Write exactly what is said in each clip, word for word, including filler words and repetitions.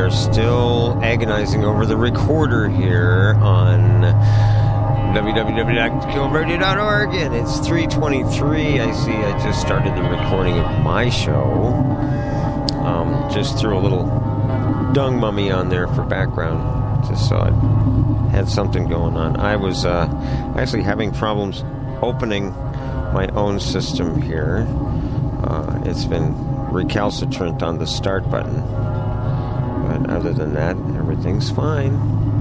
are still agonizing over the recorder here on w w w dot kill radio dot org, and it's three twenty-three. I see I just started the recording of my show. Um, just threw a little dung mummy on there for background, just so I had something going on. I was uh, actually having problems opening my own system here. Uh, it's been recalcitrant on the start button. But other than that, everything's fine.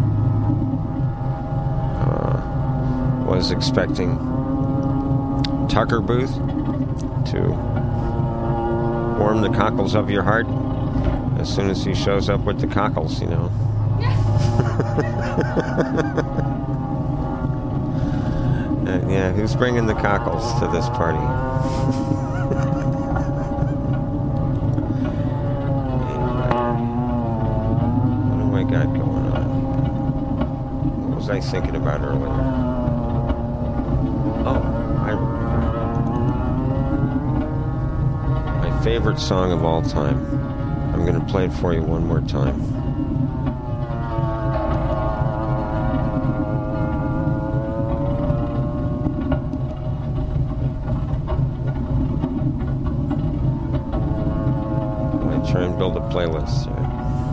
Uh, was expecting Tucker Booth to warm the cockles of your heart as soon as he shows up with the cockles, you know. uh, yeah, who's bringing the cockles to this party? Got going on. What was I thinking about earlier? Oh, I my favorite song of all time. I'm going to play it for you one more time. I try and build a playlist. Right?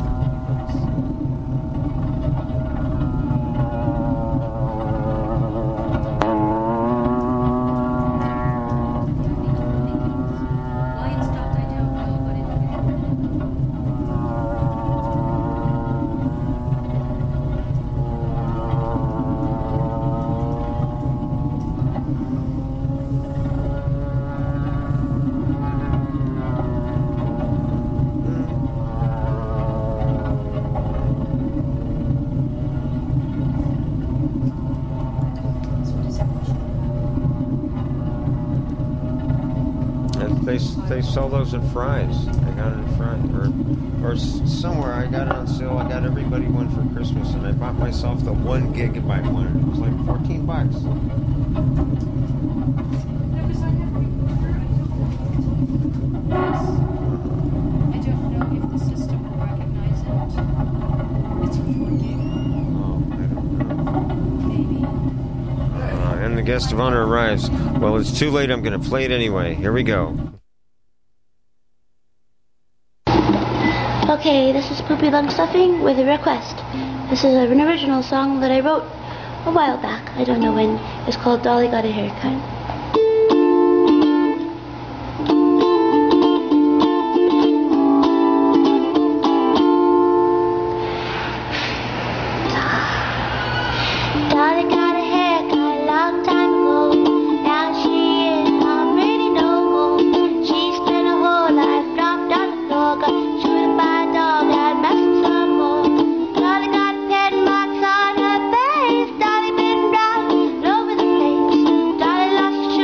They sell those at Fry's. I got it at Fry's. Or, or somewhere. I got it on sale. I got everybody one for Christmas, and I bought myself the one gigabyte one. It was like fourteen bucks. I don't know if the system will recognize it. It's a four gig. Oh, I don't know. Maybe. Uh, and the guest of honor arrives. Well, it's too late. I'm going to play it anyway. Here we go. Okay, this is Poopy Lung Stuffing with a request. This is an original song that I wrote a while back. I don't know when. It's called Dolly Got a Haircut. Dolly lost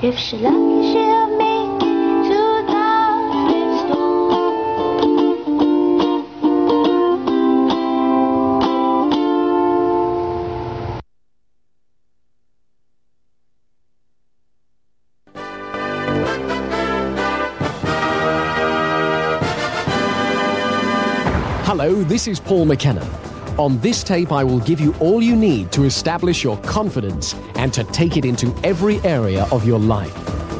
If she lucky, she'll make it to the store. Hello, this is Paul McKenna. On this tape, I will give you all you need to establish your confidence and to take it into every area of your life.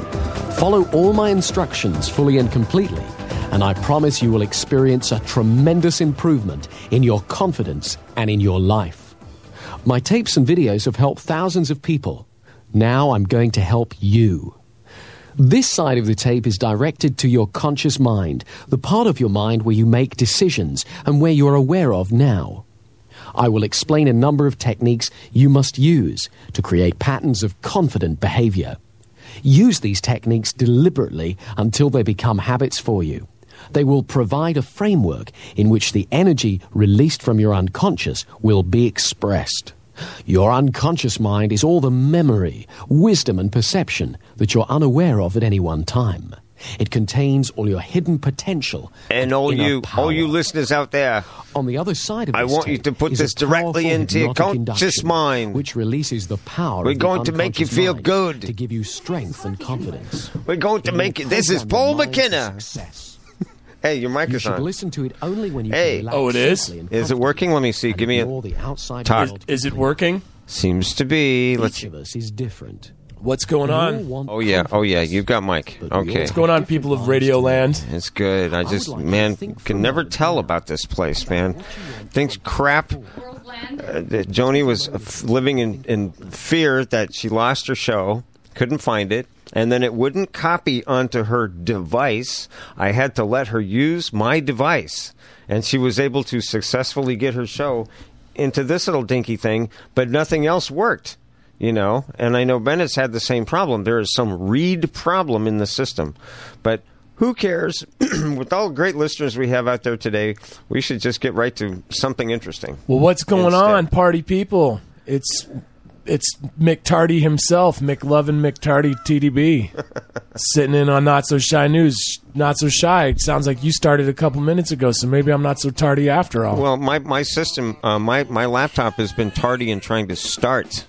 Follow all my instructions fully and completely, and I promise you will experience a tremendous improvement in your confidence and in your life. My tapes and videos have helped thousands of people. Now I'm going to help you. This side of the tape is directed to your conscious mind, the part of your mind where you make decisions and where you are aware of now. I will explain a number of techniques you must use to create patterns of confident behavior. Use these techniques deliberately until they become habits for you. They will provide a framework in which the energy released from your unconscious will be expressed. Your unconscious mind is all the memory, wisdom, and perception that you're unaware of at any one time. It contains all your hidden potential and all you, power. all you listeners out there. On the other side of I this want you tape to put is this a directly powerful into your hypnotic conscious induction, mind. which releases the power. We're of going the to make you unconscious feel mind good. to give you strength and confidence. We're going to It make will it. This is program Paul your mind to McKenna. success. Hey, your mic You is should on. listen to it only when you Hey. can relax Oh, it is? safely and Is it working? Let me see. and Give me ignore a. the outside talk. world Is it completely. working? Seems to be. Let's Each see. of us is different. What's going We all on? want Oh yeah. Oh yeah. confidence. You've got Mike. But we all Okay. What's going on, people of Radio Land? It's good. I would just, like you man, to think for can a never moment tell now. about this place, man. Things crap. Worldland. Uh, that Joni was uh, f- living in, in fear that she lost her show, couldn't find it, and then it wouldn't copy onto her device. I had to let her use my device, and she was able to successfully get her show into this little dinky thing, but nothing else worked. You know, and I know Bennett's had the same problem. There is some read problem in the system. But who cares? With all the great listeners we have out there today, we should just get right to something interesting. Well, what's going Instead. on, party people? It's it's Mick Tardy himself, Mick Lovin' Mick Tardy T D B, sitting in on Not So Shy News. Not So Shy. Sounds like you started a couple minutes ago, so maybe I'm not so tardy after all. Well, my, my system, uh, my, my laptop has been tardy in trying to start.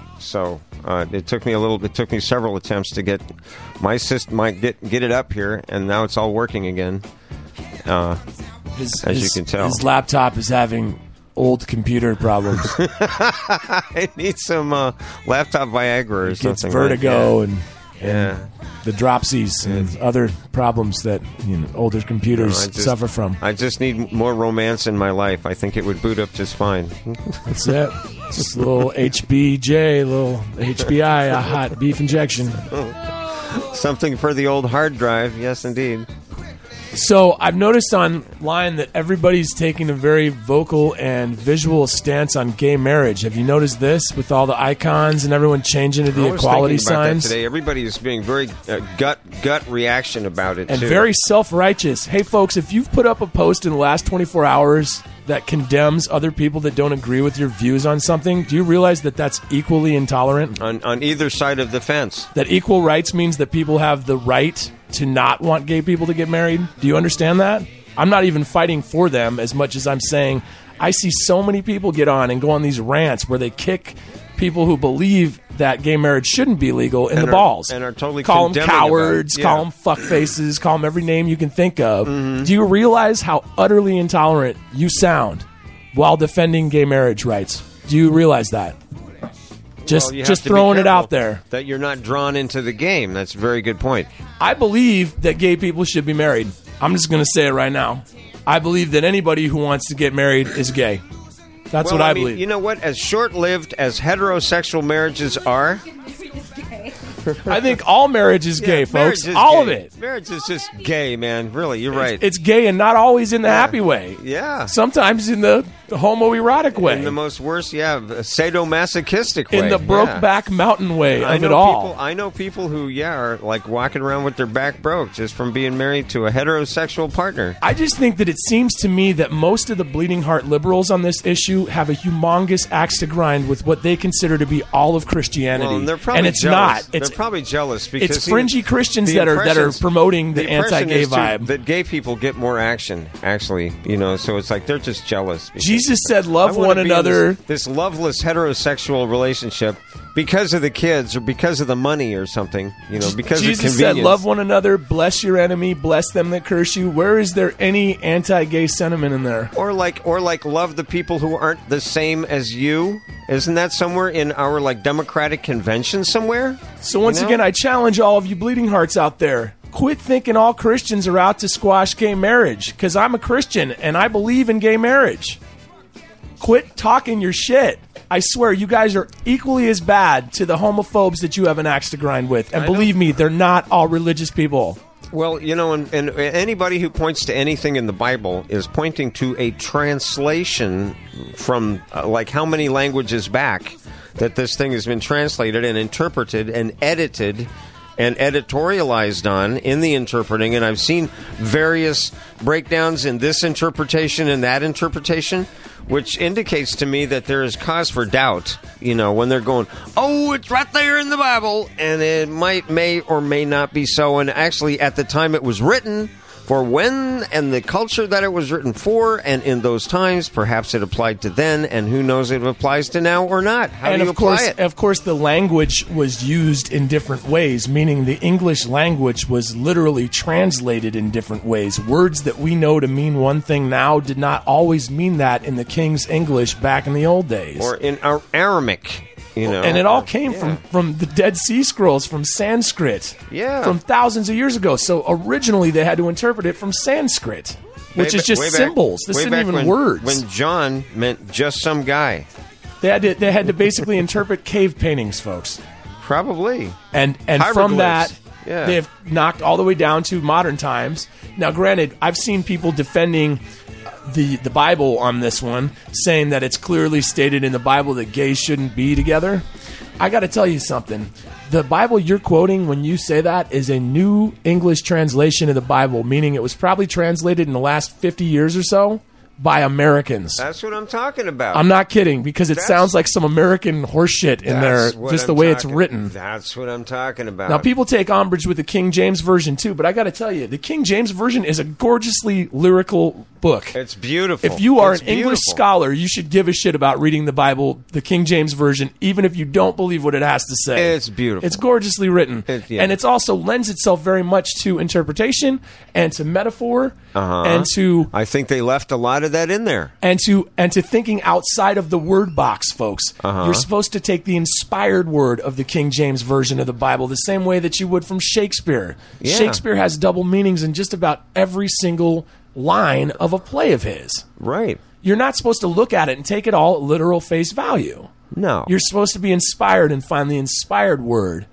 So uh, it took me a little. It took me several attempts to get my system, my, get get it up here, and now it's all working again. Uh, his, as you his- can tell. his laptop is having old computer problems. I need some uh, laptop Viagra or Gets something. vertigo like and, that. Yeah. the dropsies and other problems that you know older computers I just- suffer from. I just need more romance in my life. I think it would boot up just fine. That's it. Just a little H B J, a little H B I, a hot beef injection. Something for the old hard drive. Yes, indeed. So I've noticed online that everybody's taking a very vocal and visual stance on gay marriage. Have you noticed this with all the icons and everyone changing to I the was equality thinking about that signs? today. Everybody is being very uh, gut gut reaction about it And too. very self-righteous. Hey, folks, if you've put up a post in the last twenty-four hours that condemns other people that don't agree with your views on something, do you realize that that's equally intolerant? on on either side of the fence. That equal rights means that people have the right to not want gay people to get married? Do you understand that? I'm not even fighting for them as much as I'm saying I see so many people get on and go on these rants where they kick people who believe that gay marriage shouldn't be legal in And the are- balls. and are totally call them condemning about it. cowards, Yeah. call them fuckfaces, call them every name you can think of. Mm-hmm. Do you realize how utterly intolerant you sound while defending gay marriage rights? Do you realize that? Just, Well, you have just to be throwing it careful out there. that you're not drawn into the game. That's a very good point. I believe that gay people should be married. I'm just going to say it right now. I believe that anybody who wants to get married is gay. That's well, what I, mean, believe. You know what? As short-lived as heterosexual marriages are, I think all marriage is gay, Yeah, folks. marriage is All gay. of it. Marriage is just gay, man. Really, you're right. It's gay and not always in the happy way. yeah. Sometimes in the the homoerotic way. In the most worst, yeah, sadomasochistic way. In the Brokeback yeah. Mountain way I of know it all. People, I know people who, yeah, are like walking around with their back broke just from being married to a heterosexual partner. I just think that it seems to me that most of the bleeding heart liberals on this issue have a humongous axe to grind with what they consider to be all of Christianity. Well, and they're probably and it's jealous. not. It's, they're probably jealous because it's fringy even, Christians that are that are promoting the, the anti-gay is to, vibe. That gay people get more action, actually. You know, so it's like they're just jealous. Jesus said, "Love I wanna one be in another." This, this loveless heterosexual relationship because of the kids or because of the money or something. You know, because Jesus of convenience. said, "Love one another, bless your enemy, bless them that curse you." Where is there any anti-gay sentiment in there? Or like, or like, love the people who aren't the same as you. Isn't that somewhere in our like Democratic convention somewhere? So once you know? again, I challenge all of you bleeding hearts out there. Quit thinking all Christians are out to squash gay marriage, because I'm a Christian and I believe in gay marriage. Quit talking your shit. I swear, you guys are equally as bad to the homophobes that you have an axe to grind with. And I believe know. me, they're not all religious people. Well, you know, and, and anybody who points to anything in the Bible is pointing to a translation from uh, like how many languages back that this thing has been translated and interpreted and edited and editorialized on in the interpreting. And I've seen various breakdowns in this interpretation and that interpretation, which indicates to me that there is cause for doubt, you know, when they're going, oh, it's right there in the Bible, and it might, may, or may not be so. And actually, at the time it was written, for when and the culture that it was written for, and in those times, perhaps it applied to then, and who knows if it applies to now or not. How and do you of apply course, it? of course, the language was used in different ways, meaning the English language was literally translated in different ways. Words that we know to mean one thing now did not always mean that in the King's English back in the old days. Or in Ar- Aramaic. You know, and it all or- came yeah. from, from the Dead Sea Scrolls, from Sanskrit, Yeah. from thousands of years ago. So originally they had to interpret it from Sanskrit, which Way is ba- just way back- symbols. This way isn't back even when, words. When John meant just some guy. They had to they had to basically interpret cave paintings, folks. Probably. And and from that, Hieroglyphs. Yeah. they've knocked all the way down to modern times. Now, granted, I've seen people defending the the Bible on this one, saying that it's clearly stated in the Bible that gays shouldn't be together. I got to tell you something. The Bible you're quoting when you say that is a New English translation of the Bible, meaning it was probably translated in the last fifty years or so by Americans. That's what I'm talking about. I'm not kidding, because it That's- sounds like some American horseshit in there, That's what just I'm the way it's talking- written. That's what I'm talking about. Now, people take umbrage with the King James Version, too, but I got to tell you, the King James Version is a gorgeously lyrical book. It's beautiful. If you are It's an English beautiful. scholar, you should give a shit about reading the Bible, the King James Version, even if you don't believe what it has to say. It's beautiful. It's gorgeously written. It- yeah. And it also lends itself very much to interpretation and to metaphor Uh-huh. and to I think they left a lot of that in there. and to and to thinking outside of the word box, folks. Uh-huh. You're supposed to take the inspired word of the King James Version of the Bible the same way that you would from Shakespeare. Yeah. Shakespeare has double meanings in just about every single line of a play of his. Right. You're not supposed to look at it and take it all at literal face value. No. You're supposed to be inspired and find the inspired word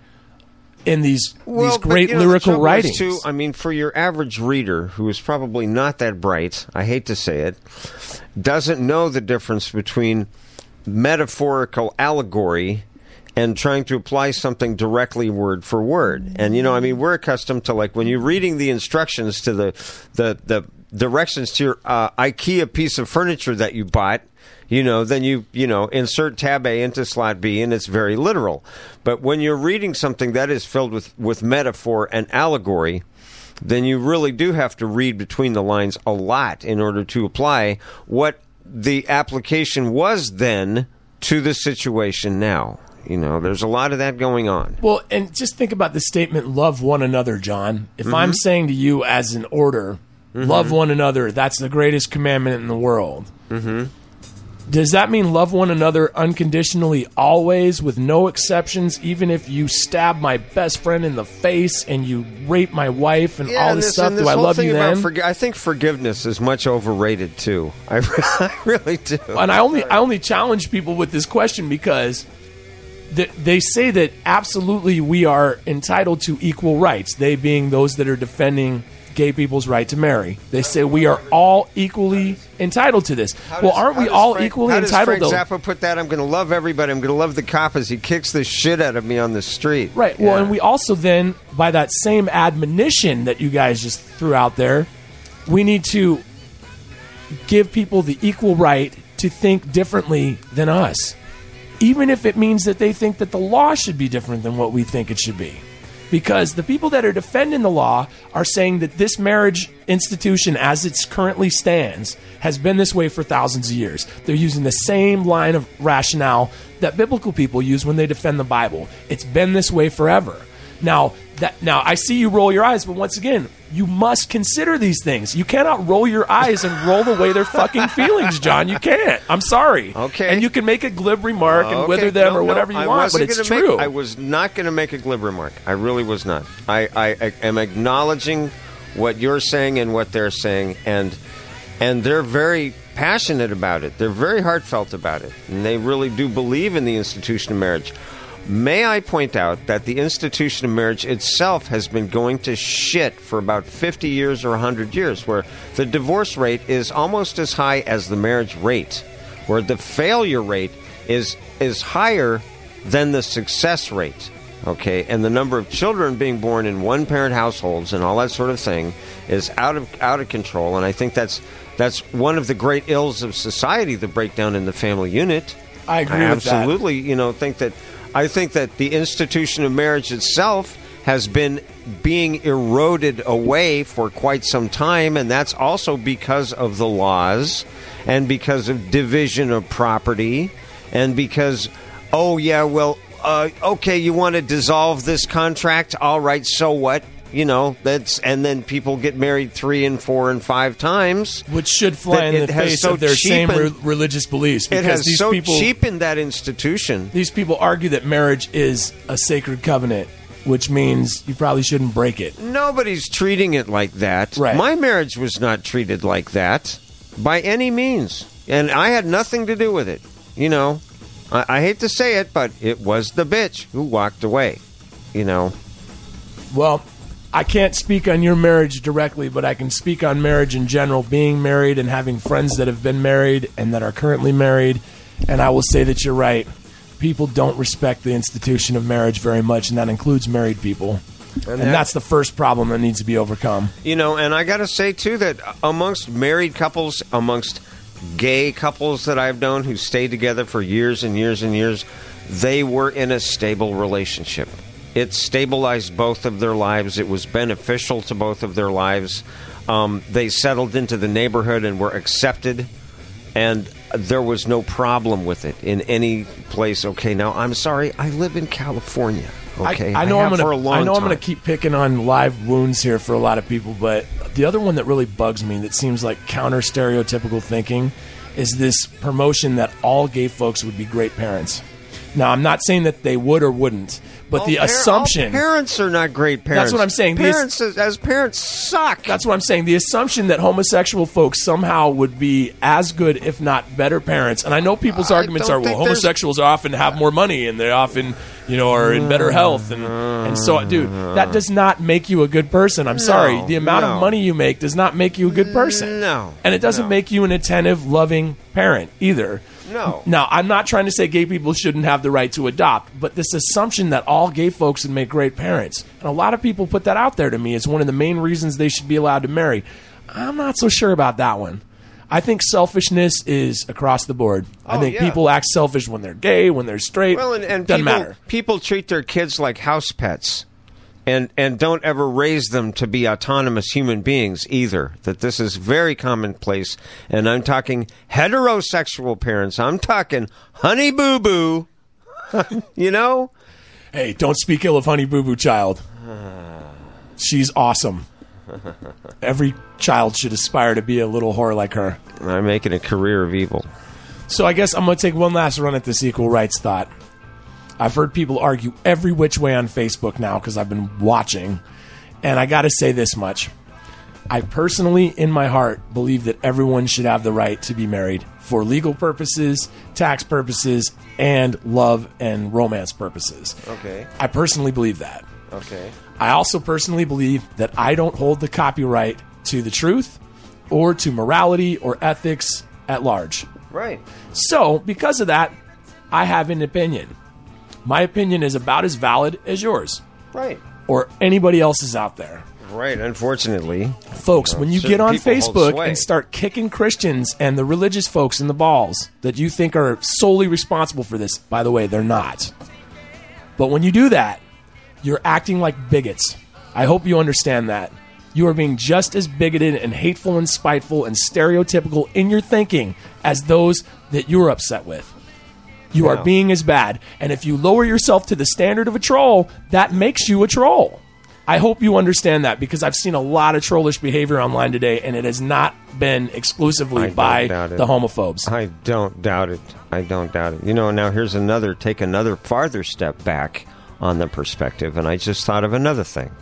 in these Well, these but, great you know, the lyrical trouble is, writings. Too, I mean, for your average reader who is probably not that bright, I hate to say it, doesn't know the difference between metaphorical allegory and trying to apply something directly word for word. And, you know, I mean, we're accustomed to, like, when you're reading the instructions to the, the, the directions to your uh, IKEA piece of furniture that you bought, you know, then you, you know, insert tab A into slot B, and it's very literal. But when you're reading something that is filled with, with metaphor and allegory, then you really do have to read between the lines a lot in order to apply what the application was then to the situation now. You know, there's a lot of that going on. Well, and just think about the statement, love one another, John. If Mm-hmm. I'm saying to you as an order, love one another, that's the greatest commandment in the world. Mm-hmm. Does that mean love one another unconditionally always with no exceptions, even if you stab my best friend in the face and you rape my wife and all and this, stuff? and Do I whole love thing you about then? forgi- I think forgiveness is much overrated, too. I, I really do. And I only I only challenge people with this question because th- they say that absolutely we are entitled to equal rights. They being those that are defending gay people's right to marry. They say we are all equally entitled to this. How well, does- aren't how we does all Frank- equally how does entitled Frank to Zappa put that? I'm going to love everybody. I'm going to love the cop as he kicks the shit out of me on the street. Right. Well, Yeah. and we also then, by that same admonition that you guys just threw out there, we need to give people the equal right to think differently than us, even if it means that they think that the law should be different than what we think it should be. Because the people that are defending the law are saying that this marriage institution, as it currently stands, has been this way for thousands of years. They're using the same line of rationale that biblical people use when they defend the Bible. It's been this way forever. Now, that now I see you roll your eyes, but once again, you must consider these things. You cannot roll your eyes and roll away their fucking feelings, John. You can't. I'm sorry. Okay. And you can make a glib remark and Okay, wither them no, or no, whatever you I want, wasn't but it's gonna true. Make, I was not going to make a glib remark. I really was not. I, I, I am acknowledging what you're saying and what they're saying, and and they're very passionate about it. They're very heartfelt about it, and they really do believe in the institution of marriage. May I point out that the institution of marriage itself has been going to shit for about fifty years or one hundred years, where the divorce rate is almost as high as the marriage rate, where the failure rate is is higher than the success rate. Okay, and the number of children being born in one-parent households and all that sort of thing is out of out of control. And I think that's that's one of the great ills of society, the breakdown in the family unit. I agree I with that. absolutely, you know, think that I think that the institution of marriage itself has been being eroded away for quite some time, and that's also because of the laws and because of division of property and because, oh, yeah, well, uh, okay, you want to dissolve this contract? All right, so what? You know, that's and then people get married three and four and five times, which should fly that in it the has face so of their same cheapened- re- religious beliefs. It Because has these so people, cheapened that institution. these people argue that marriage is a sacred covenant, which means you probably shouldn't break it. Nobody's treating it like that. Right. My marriage was not treated like that by any means. And I had nothing to do with it. You know, I, I hate to say it, but it was the bitch who walked away. You know. Well, I can't speak on your marriage directly, but I can speak on marriage in general, being married and having friends that have been married and that are currently married. And I will say that you're right. People don't respect the institution of marriage very much, and that includes married people. And, that- that's the first problem that needs to be overcome. You know, and I got to say, too, that amongst married couples, amongst gay couples that I've known who stayed together for years and years and years, they were in a stable relationship. It stabilized both of their lives. It was beneficial to both of their lives. Um, they settled into the neighborhood and were accepted, and there was no problem with it in any place. Okay, now, I'm sorry, I live in California. Okay, I, I know I I'm have gonna. for a long I know I'm time. gonna keep picking on live wounds here for a lot of people, but the other one that really bugs me, that seems like counter stereotypical thinking, is this promotion that all gay folks would be great parents. Now, I'm not saying that they would or wouldn't, but All the par- assumption. all parents are not great parents. That's what I'm saying. The Parents, as, as parents, suck. That's what I'm saying. The assumption that homosexual folks somehow would be as good, if not better, parents. And I know people's I arguments don't are, well, think there's- homosexuals often have more money and they often, you know, are in better health. And, and so, dude, that does not make you a good person. I'm sorry. The amount no. of money you make does not make you a good person. No, And it doesn't no. make you an attentive, loving parent either. No. Now, I'm not trying to say gay people shouldn't have the right to adopt, but this assumption that all gay folks would make great parents, and a lot of people put that out there to me as one of the main reasons they should be allowed to marry. I'm not so sure about that one. I think selfishness is across the board. I Oh, think yeah. people act selfish when they're gay, when they're straight. Well, and, and doesn't people, matter. people treat their kids like house pets, and and don't ever raise them to be autonomous human beings either. That this is very commonplace, and I'm talking heterosexual parents. I'm talking Honey Boo Boo. You know, Hey, don't speak ill of Honey Boo Boo Child. She's awesome. Every child should aspire to be a little whore like her. I'm making a career of evil. So I guess I'm going to take one last run at this equal rights thought. I've heard people argue every which way on Facebook now because I've been watching. And I got to say this much. I personally, in my heart, believe that everyone should have the right to be married for legal purposes, tax purposes, and love and romance purposes. Okay. I personally believe that. Okay. I also personally believe that I don't hold the copyright to the truth or to morality or ethics at large. Right. So, because of that, I have an opinion. My opinion is about as valid as yours Right. or anybody else's out there. Right, unfortunately. Folks, when you certain get on people hold Facebook sway. and start kicking Christians and the religious folks in the balls that you think are solely responsible for this, by the way, they're not. But when you do that, you're acting like bigots. I hope you understand that. You are being just as bigoted and hateful and spiteful and stereotypical in your thinking as those that you're upset with. You Yeah. are being as bad. And if you lower yourself to the standard of a troll, that makes you a troll. I hope you understand that because I've seen a lot of trollish behavior online today, and it has not been exclusively I don't by doubt it. the homophobes. I don't doubt it. I don't doubt it. You know, now here's another, take another farther step back on the perspective, and I just thought of another thing.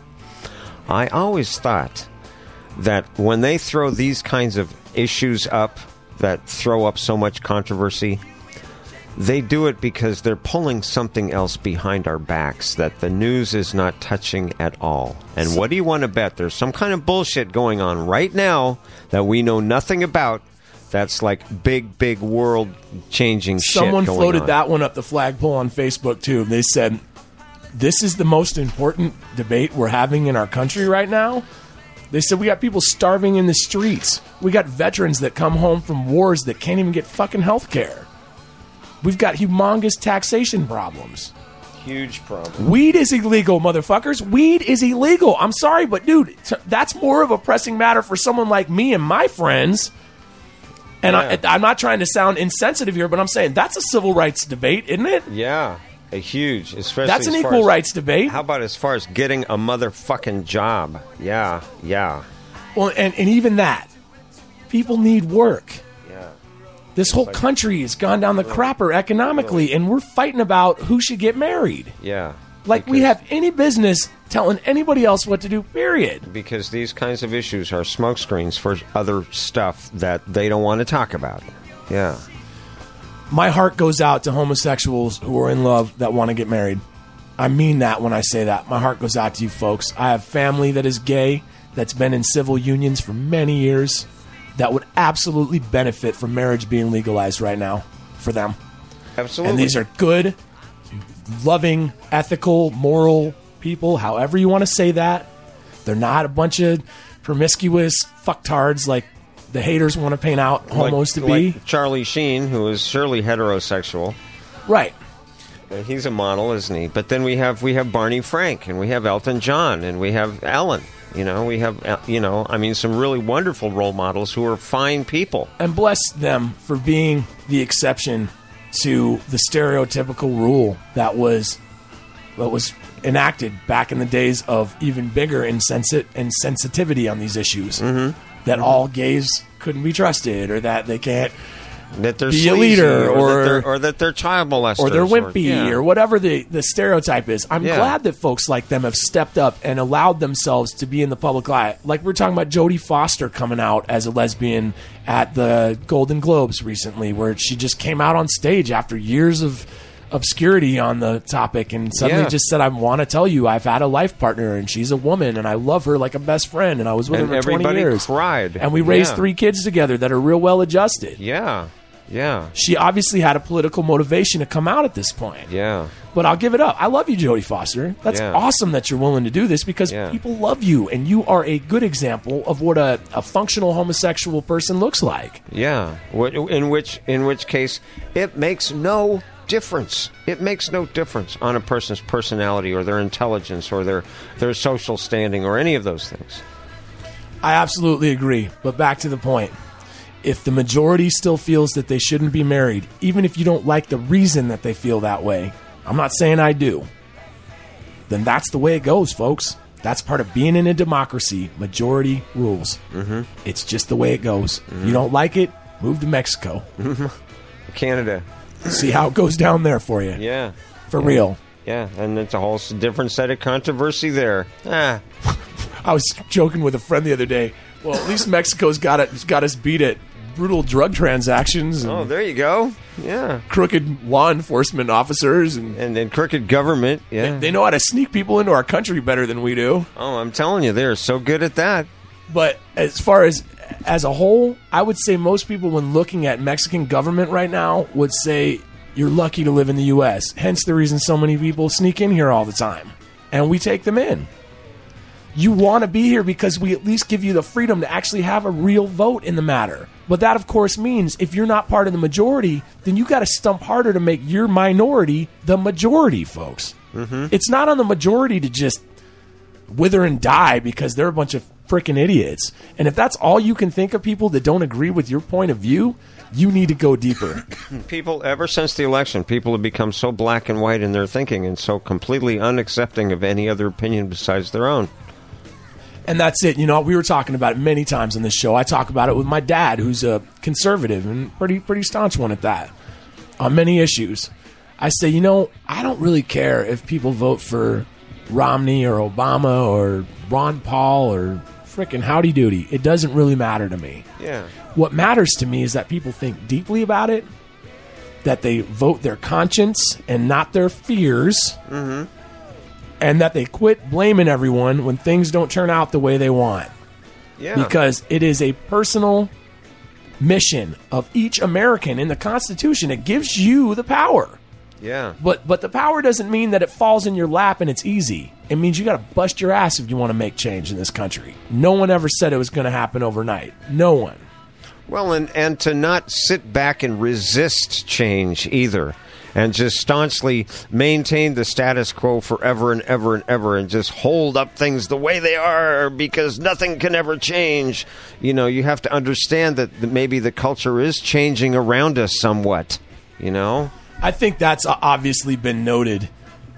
I always thought that when they throw these kinds of issues up that throw up so much controversy, they do it because they're pulling something else behind our backs that the news is not touching at all. And what do you want to bet? There's some kind of bullshit going on right now that we know nothing about. That's like big, big world-changing shit Someone going floated on. that one up the flagpole on Facebook, too. They said, this is the most important debate we're having in our country right now. They said we got people starving in the streets. We got veterans that come home from wars that can't even get fucking health care. We've got humongous taxation problems. Huge problem. Weed is illegal, motherfuckers. Weed is illegal. I'm sorry, but dude, t- that's more of a pressing matter for someone like me and my friends. And Yeah. I, I'm not trying to sound insensitive here, but I'm saying that's a civil rights debate, isn't it? Yeah, a huge, especially That's an as far equal as- rights debate. How about as far as getting a motherfucking job? Yeah, yeah, Well, and, and even that, people need work. yeah. This whole like- country has gone down the crapper economically, and we're fighting about who should get married. Yeah. Like we Because- have any business telling anybody else what to do, period. Because these kinds of issues are smokescreens for other stuff that they don't want to talk about. Yeah. My heart goes out to homosexuals who are in love that want to get married. I mean that when I say that. My heart goes out to you folks. I have family that is gay, that's been in civil unions for many years, that would absolutely benefit from marriage being legalized right now for them. Absolutely. And these are good, loving, ethical, moral people, however you want to say that. They're not a bunch of promiscuous fucktards like the haters want to paint out homos like, to be. like Charlie Sheen, who is surely heterosexual. Right. Uh, He's a model, isn't he? But then we have we have Barney Frank, and we have Elton John, and we have Ellen. You know, we have uh, you know, I mean, some really wonderful role models who are fine people. And bless them for being the exception to the stereotypical rule that was that was enacted back in the days of even bigger insensi- insensitivity on these issues. Mm-hmm. That all gays couldn't be trusted, or that they can't That they're be a sleazy, leader, or, or- that they're, or that they're child molesters, or they're wimpy, yeah. or whatever the, the stereotype is. I'm Yeah. glad that folks like them have stepped up and allowed themselves to be in the public eye. Like we're talking about Jodie Foster coming out as a lesbian at the Golden Globes recently, where she just came out on stage after years of obscurity on the topic and suddenly Yeah. just said, I want to tell you I've had a life partner and she's a woman and I love her like a best friend and I was with And her for twenty everybody years. cried. And we raised Yeah. three kids together that are real well adjusted. Yeah, yeah, She obviously had a political motivation to come out at this point. yeah. But I'll give it up. I love you, Jodie Foster. That's Yeah. awesome that you're willing to do this because Yeah. people love you, and you are a good example of what a, a functional homosexual person looks like. Yeah, Wh- in which in which case it makes no difference. It makes no difference on a person's personality or their intelligence or their their social standing or any of those things. I absolutely agree. But back to the point. If the majority still feels that they shouldn't be married, even if you don't like the reason that they feel that way, I'm not saying I do, then that's the way it goes, folks. That's part of being in a democracy. Majority rules. Mm-hmm. It's just the way it goes. Mm-hmm. If you don't like it, move to Mexico. Canada, See how it goes down there for you. yeah, For yeah. real. Yeah, and it's a whole s- different set of controversy there. Ah, I was joking with a friend the other day. Well, at least Mexico's got it. Got us beat at brutal drug transactions and Oh, there you go. Yeah. crooked law enforcement officers, and And then crooked government. Yeah. they know how to sneak people into our country better than we do. Oh, I'm telling you, they're so good at that. But as far as as a whole, I would say most people, when looking at Mexican government right now, would say you're lucky to live in the U S. Hence the reason so many people sneak in here all the time, and we take them in. You want to be here because we at least give you the freedom to actually have a real vote in the matter. But that, of course, means if you're not part of the majority, then you got to stump harder to make your minority the majority, folks. Mm-hmm. It's not on the majority to just wither and die because they're a bunch of freaking idiots. And if that's all you can think of, people that don't agree with your point of view, you need to go deeper. People, ever since the election, people have become so black and white in their thinking and so completely unaccepting of any other opinion besides their own. And that's it. You know, we were talking about it many times on this show. I talk about it with my dad, who's a conservative and pretty pretty staunch one at that, on many issues. I say, you know, I don't really care if people vote for Romney or Obama or Ron Paul or frickin' Howdy Doody. It doesn't really matter to me. Yeah. What matters to me is that people think deeply about it, that they vote their conscience and not their fears, mm-hmm. and that they quit blaming everyone when things don't turn out the way they want. Yeah. Because it is a personal mission of each American in the Constitution. It gives you the power. Yeah. But but the power doesn't mean that it falls in your lap and it's easy. It means you got to bust your ass if you want to make change in this country. No one ever said it was going to happen overnight. No one. Well, and, and to not sit back and resist change either, and just staunchly maintain the status quo forever and ever and ever, and just hold up things the way they are because nothing can ever change. You know, you have to understand that maybe the culture is changing around us somewhat, you know? I think that's obviously been noted,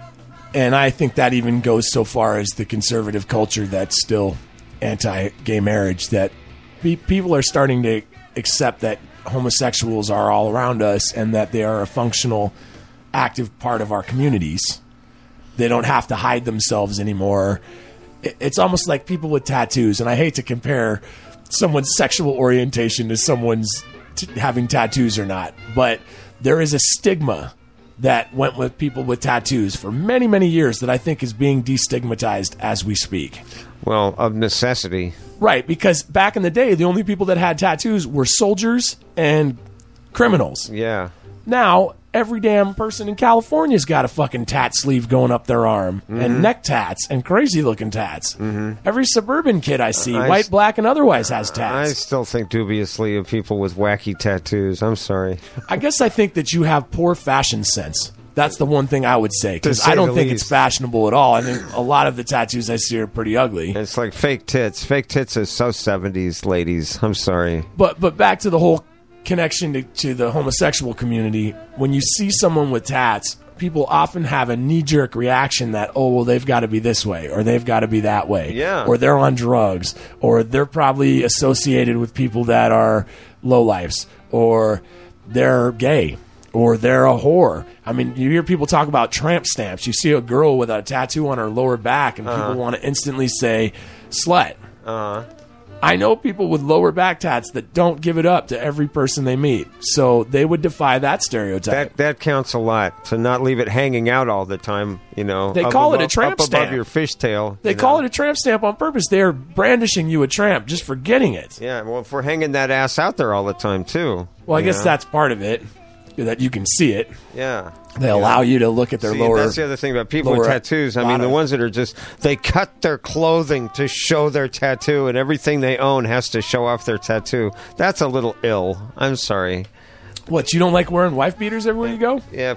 and I think that even goes so far as the conservative culture that's still anti-gay marriage, that pe- people are starting to accept that homosexuals are all around us and that they are a functional, active part of our communities. They don't have to hide themselves anymore. It's almost like people with tattoos, and I hate to compare someone's sexual orientation to someone's t- having tattoos or not, but there is a stigma that went with people with tattoos for many, many years that I think is being destigmatized as we speak. Well, of necessity. Right, because back in the day, the only people that had tattoos were soldiers and criminals. Yeah. Now, every damn person in California's got a fucking tat sleeve going up their arm, mm-hmm. and neck tats, and crazy-looking tats. Mm-hmm. Every suburban kid I see, I white, st- black, and otherwise, has tats. I still think dubiously of people with wacky tattoos. I'm sorry. I guess I think that you have poor fashion sense. That's the one thing I would say, because I don't think least. it's fashionable at all. I think a lot of the tattoos I see are pretty ugly. It's like fake tits. Fake tits is so seventies, ladies. I'm sorry. But but back to the whole connection to, to the homosexual community. When you see someone with tats, people often have a knee-jerk reaction that, oh, well, they've got to be this way, or they've got to be that way, yeah. or they're on drugs, or they're probably associated with people that are lowlifes, or they're gay, or they're a whore. I mean, you hear people talk about tramp stamps. You see a girl with a tattoo on her lower back, and uh-huh. people want to instantly say, slut. Uh-huh. I know people with lower back tats that don't give it up to every person they meet. So they would defy that stereotype. That that counts a lot, to not leave it hanging out all the time, you know. They up call above, it a tramp up stamp. above your fishtail. They you call know. it a tramp stamp on purpose. They're brandishing you a tramp just for getting it. Yeah, well, if we're hanging that ass out there all the time, too. Well, I guess know? that's part of it, that you can see it. Yeah. They yeah. allow you to look at their See, lower... that's the other thing about people with lower tattoos. I mean, the bottom. ones that are just... They cut their clothing to show their tattoo, and everything they own has to show off their tattoo. That's a little ill. I'm sorry. What, you don't like wearing wife beaters everywhere you go? Yeah,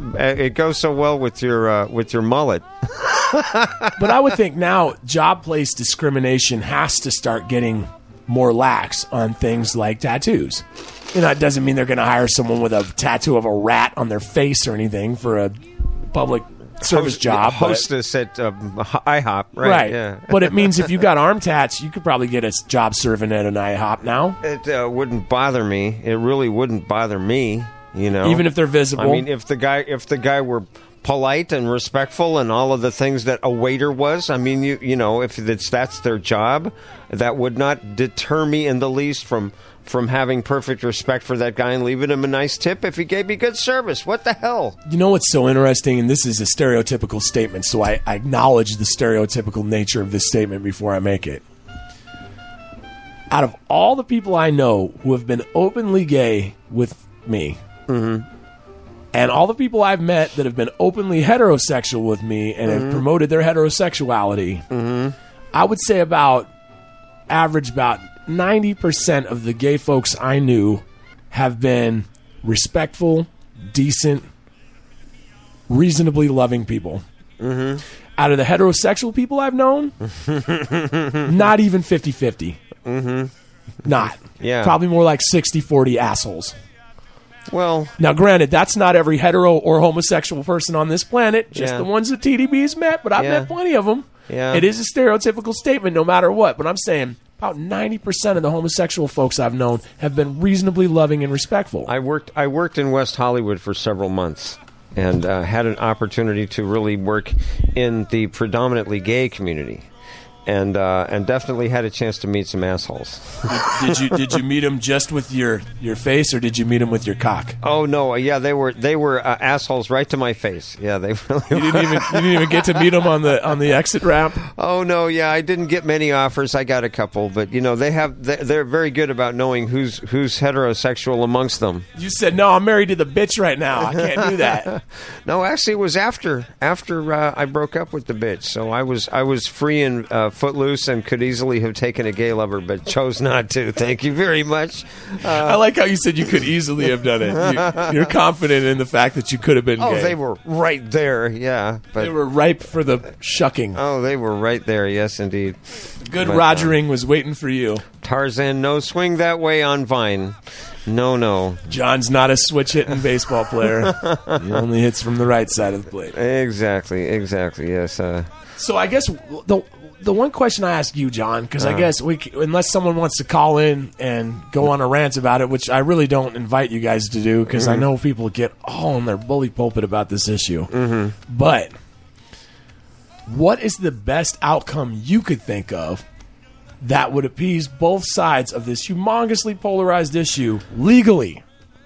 it goes so well with your uh, with your mullet. But I would think now job place discrimination has to start getting more lax on things like tattoos. You know, it doesn't mean they're going to hire someone with a tattoo of a rat on their face or anything for a public service Host, job. Hostess at um, IHOP, right? Right. Yeah. But it means if you got arm tats, you could probably get a job serving at an IHOP now. It uh, wouldn't bother me. It really wouldn't bother me. You know, Even if they're visible. I mean, if the guy if the guy were polite and respectful and all of the things that a waiter was. I mean, you you know, if it's, that's their job, that would not deter me in the least from from having perfect respect for that guy and leaving him a nice tip if he gave me good service. What the hell? You know what's so interesting, and this is a stereotypical statement, so I, I acknowledge the stereotypical nature of this statement before I make it. Out of all the people I know who have been openly gay with me, mm-hmm. and all the people I've met that have been openly heterosexual with me and mm-hmm. have promoted their heterosexuality, mm-hmm. I would say about, average about ninety percent of the gay folks I knew have been respectful, decent, reasonably loving people. Mm-hmm. Out of the heterosexual people I've known, not even fifty-fifty. Mm-hmm. Not. Yeah. Probably more like sixty forty assholes. Well, now, granted, that's not every hetero or homosexual person on this planet, just yeah. the ones that T D B's met, but I've yeah. met plenty of them. Yeah. It is a stereotypical statement no matter what, but I'm saying about ninety percent of the homosexual folks I've known have been reasonably loving and respectful. I worked I worked in West Hollywood for several months and uh, had an opportunity to really work in the predominantly gay community. And uh, and definitely had a chance to meet some assholes. did you did you meet them just with your, your face, or did you meet them with your cock? Oh no, yeah, they were they were uh, assholes right to my face. Yeah, they really. You didn't even you didn't even get to meet them on the on the exit ramp. Oh no, yeah, I didn't get many offers. I got a couple, but you know they have they're very good about knowing who's who's heterosexual amongst them. You said no, I'm married to the bitch right now. I can't do that. No, actually, it was after after uh, I broke up with the bitch, so I was I was free and. Uh, footloose and could easily have taken a gay lover, but chose not to. Thank you very much. Uh, I like how you said you could easily have done it. You, you're confident in the fact that you could have been oh, gay. They were right there, yeah. But, they were ripe for the shucking. Oh, they were right there, yes, indeed. Good but, Rogering uh, was waiting for you. Tarzan, no swing that way on Vine. No, no. John's not a switch-hitting baseball player. He only hits from the right side of the plate. Exactly, exactly, yes. Uh, so I guess the... The one question I ask you, John, because uh, I guess we, unless someone wants to call in and go on a rant about it, which I really don't invite you guys to do, because mm-hmm. I know people get all in their bully pulpit about this issue. Mm-hmm. But what is the best outcome you could think of that would appease both sides of this humongously polarized issue legally?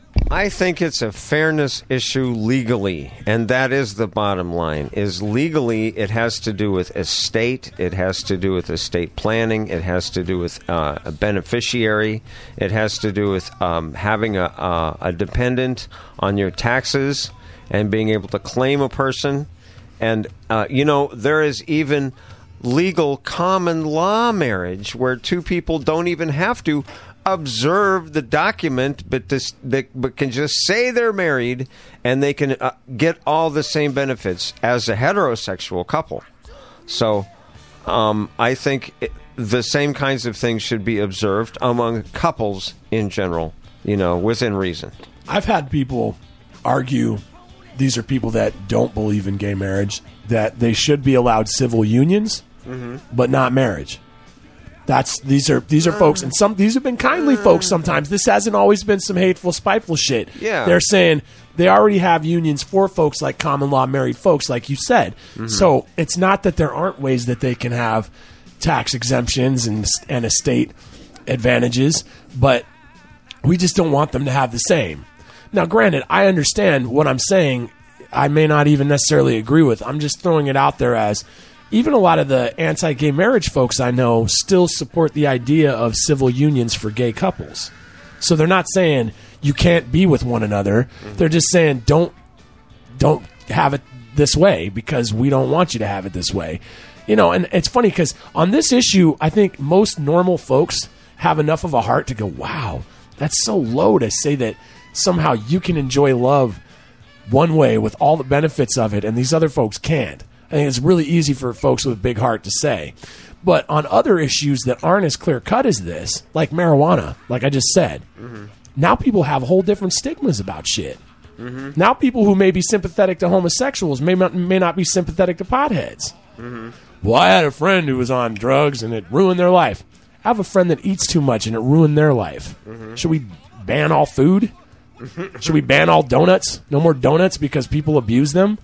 I think it's a fairness issue legally, and that is the bottom line. Is legally, it has to do with estate, it has to do with estate planning, it has to do with uh, a beneficiary, it has to do with um, having a, a, a dependent on your taxes and being able to claim a person. And, uh, you know, there is even legal common law marriage where two people don't even have to observe the document, but this, they but can just say they're married, and they can uh, get all the same benefits as a heterosexual couple. So, um, I think it, the same kinds of things should be observed among couples in general. You know, within reason. I've had people argue, these are people that don't believe in gay marriage, that they should be allowed civil unions, mm-hmm. but not marriage. That's these are these are folks, and some these have been kindly folks. Sometimes this hasn't always been some hateful, spiteful shit. Yeah, they're saying they already have unions for folks like common law married folks, like you said. Mm-hmm. So it's not that there aren't ways that they can have tax exemptions and and estate advantages, but we just don't want them to have the same. Now, granted, I understand what I'm saying. I may not even necessarily agree with. I'm just throwing it out there as. Even a lot of the anti-gay marriage folks I know still support the idea of civil unions for gay couples. So they're not saying you can't be with one another. Mm-hmm. They're just saying don't don't have it this way because we don't want you to have it this way. You know, and it's funny because on this issue, I think most normal folks have enough of a heart to go, wow, that's so low to say that somehow you can enjoy love one way with all the benefits of it and these other folks can't. I think it's really easy for folks with a big heart to say. But on other issues that aren't as clear-cut as this, like marijuana, like I just said, mm-hmm. now people have whole different stigmas about shit. Mm-hmm. Now people who may be sympathetic to homosexuals may not, may not be sympathetic to potheads. Mm-hmm. Well, I had a friend who was on drugs and it ruined their life. I have a friend that eats too much and it ruined their life. Mm-hmm. Should we ban all food? Should we ban all donuts? No more donuts because people abuse them?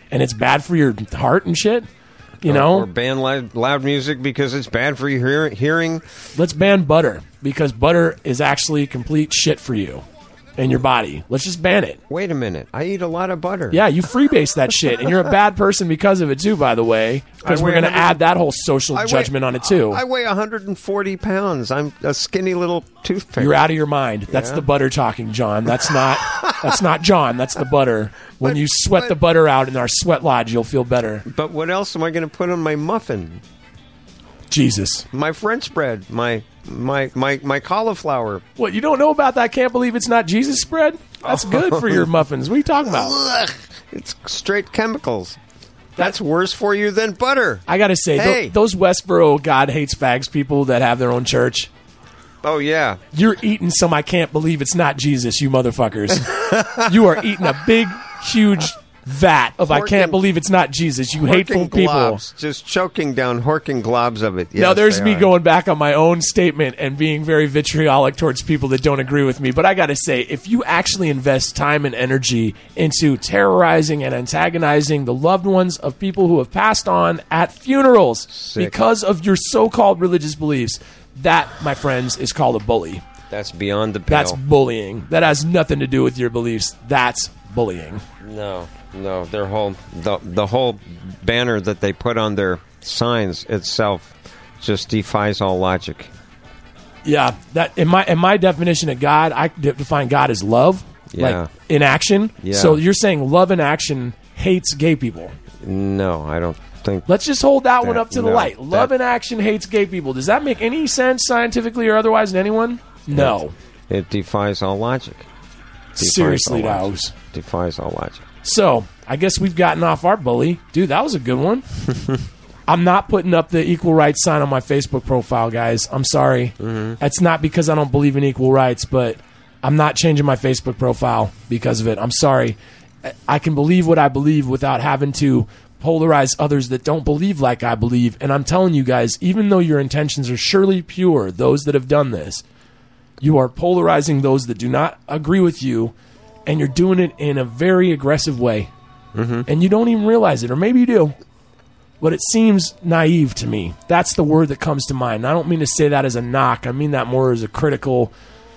and it's bad for your heart and shit, you or, know? Or ban loud, loud music because it's bad for your hear- hearing. Let's ban butter, because butter is actually complete shit for you and your body. Let's just ban it. Wait a minute. I eat a lot of butter. Yeah, you freebase that shit, and you're a bad person because of it too, by the way, because I we're weigh going to one hundred add that whole social I weigh- judgment on it too. I weigh one hundred forty pounds. I'm a skinny little toothpick. You're out of your mind. That's Yeah. the butter talking, John. That's not that's not John. That's the butter. When But- you sweat but- the butter out in our sweat lodge, you'll feel better. But what else am I going to put on my muffin? Jesus. My French bread, my my my my cauliflower. What, you don't know about that Can't Believe It's Not Jesus spread? That's good for your muffins. What are you talking about? Ugh, it's straight chemicals. That's worse for you than butter. I got to say, Hey. th- those Westboro God hates fags people that have their own church, Oh yeah. you're eating some I Can't Believe It's Not Jesus, you motherfuckers. You are eating a big, huge vat of I Can't Horkin- Believe It's Not Jesus, you hateful Horking people. globs, just choking down horking globs of it. Yes, now, there's they me are. going back on my own statement and being very vitriolic towards people that don't agree with me. But I got to say, if you actually invest time and energy into terrorizing and antagonizing the loved ones of people who have passed on at funerals Sick. because of your so-called religious beliefs, that, my friends, is called a bully. That's beyond the pale. That's bullying. That has nothing to do with your beliefs. That's bullying. No, no. Their whole the the whole banner that they put on their signs itself just defies all logic. Yeah, that in my in my definition of God, I de- define God as love, Yeah. like in action. Yeah. So you're saying love in action hates gay people. No, I don't think. Let's just hold that, one That- up to the no, light. Love that- in action hates gay people. Does that make any sense scientifically or otherwise to anyone? No. It defies all logic. Defies Seriously, all logic. Dowes. Defies all logic. So I guess we've gotten off our bully. Dude, that was a good one. I'm not putting up the equal rights sign on my Facebook profile, guys. I'm sorry. Mm-hmm. That's not because I don't believe in equal rights, but I'm not changing my Facebook profile because of it. I'm sorry. I- I can believe what I believe without having to polarize others that don't believe like I believe. And I'm telling you guys, even though your intentions are surely pure, those that have done this, you are polarizing those that do not agree with you, and you're doing it in a very aggressive way. Mm-hmm. And you don't even realize it, or maybe you do. But it seems naive to me. That's the word that comes to mind. I don't mean to say that as a knock. I mean that more as a critical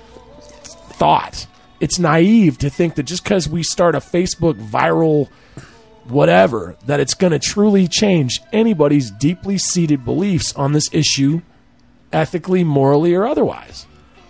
thought. It's naive to think that just because we start a Facebook viral whatever, that it's going to truly change anybody's deeply seated beliefs on this issue, ethically, morally, or otherwise.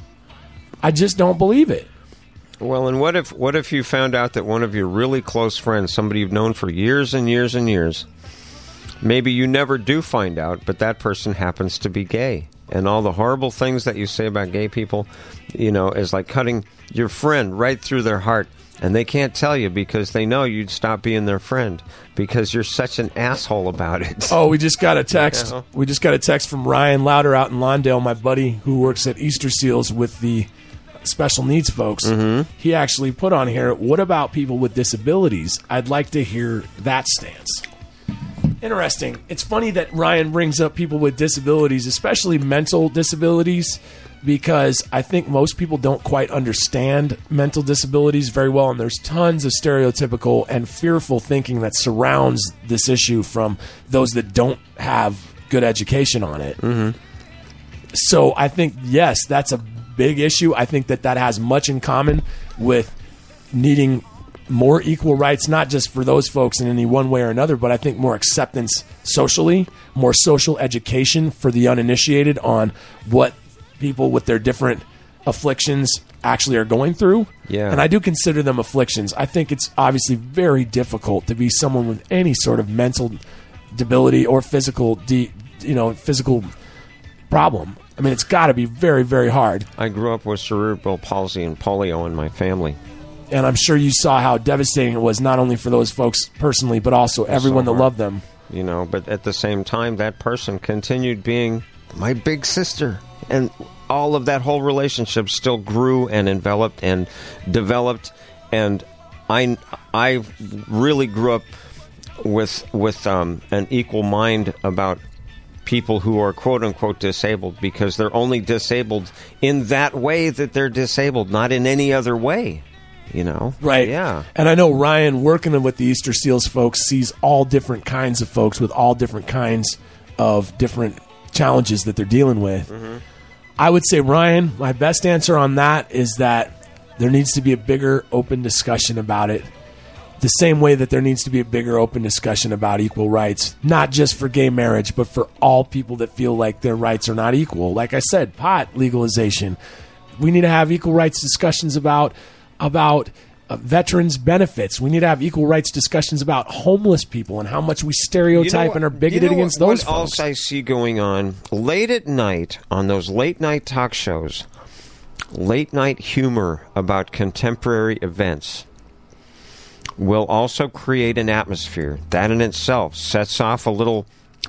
I just don't believe it. Well, and what if what if you found out that one of your really close friends, somebody you've known for years and years and years, maybe you never do find out, but that person happens to be gay, and all the horrible things that you say about gay people, you know, is like cutting your friend right through their heart, and they can't tell you because they know you'd stop being their friend because you're such an asshole about it. Oh, we just got a text. Yeah. We just got a text from Ryan Louder out in Lawndale, my buddy who works at Easter Seals with the special needs folks. Mm-hmm. He actually put on here, what about people with disabilities? I'd like to hear that stance. Interesting. It's funny that Ryan brings up people with disabilities, especially mental disabilities, because I think most people don't quite understand mental disabilities very well, and there's tons of stereotypical and fearful thinking that surrounds this issue from those that don't have good education on it. Mm-hmm. So I think, yes, that's a big issue. I think that that has much in common with needing more equal rights, not just for those folks in any one way or another, but I think more acceptance socially, more social education for the uninitiated on what people with their different afflictions actually are going through. Yeah. And I do consider them afflictions. I think it's obviously very difficult to be someone with any sort of mental debility or physical, de- you know, physical problem. I mean, it's got to be very, very hard. I grew up with cerebral palsy and polio in my family. And I'm sure you saw how devastating it was, not only for those folks personally, but also everyone so that hard. loved them. You know, but at the same time, that person continued being my big sister. And all of that whole relationship still grew and enveloped and developed. And I, I really grew up with, with um, an equal mind about people who are quote-unquote disabled, because they're only disabled in that way that they're disabled, not in any other way. You know? Right. Yeah. And I know Ryan, working with the Easter Seals folks, sees all different kinds of folks with all different kinds of different challenges that they're dealing with. Mm-hmm. I would say, Ryan, my best answer on that is that there needs to be a bigger open discussion about it. The same way that there needs to be a bigger open discussion about equal rights, not just for gay marriage, but for all people that feel like their rights are not equal. Like I said, pot legalization. We need to have equal rights discussions about about uh, veterans' benefits. We need to have equal rights discussions about homeless people and how much we stereotype You know and are what- bigoted you know against what, those what folks. else I see going on late at night on those late night talk shows, late night humor about contemporary events will also create an atmosphere that in itself sets off a little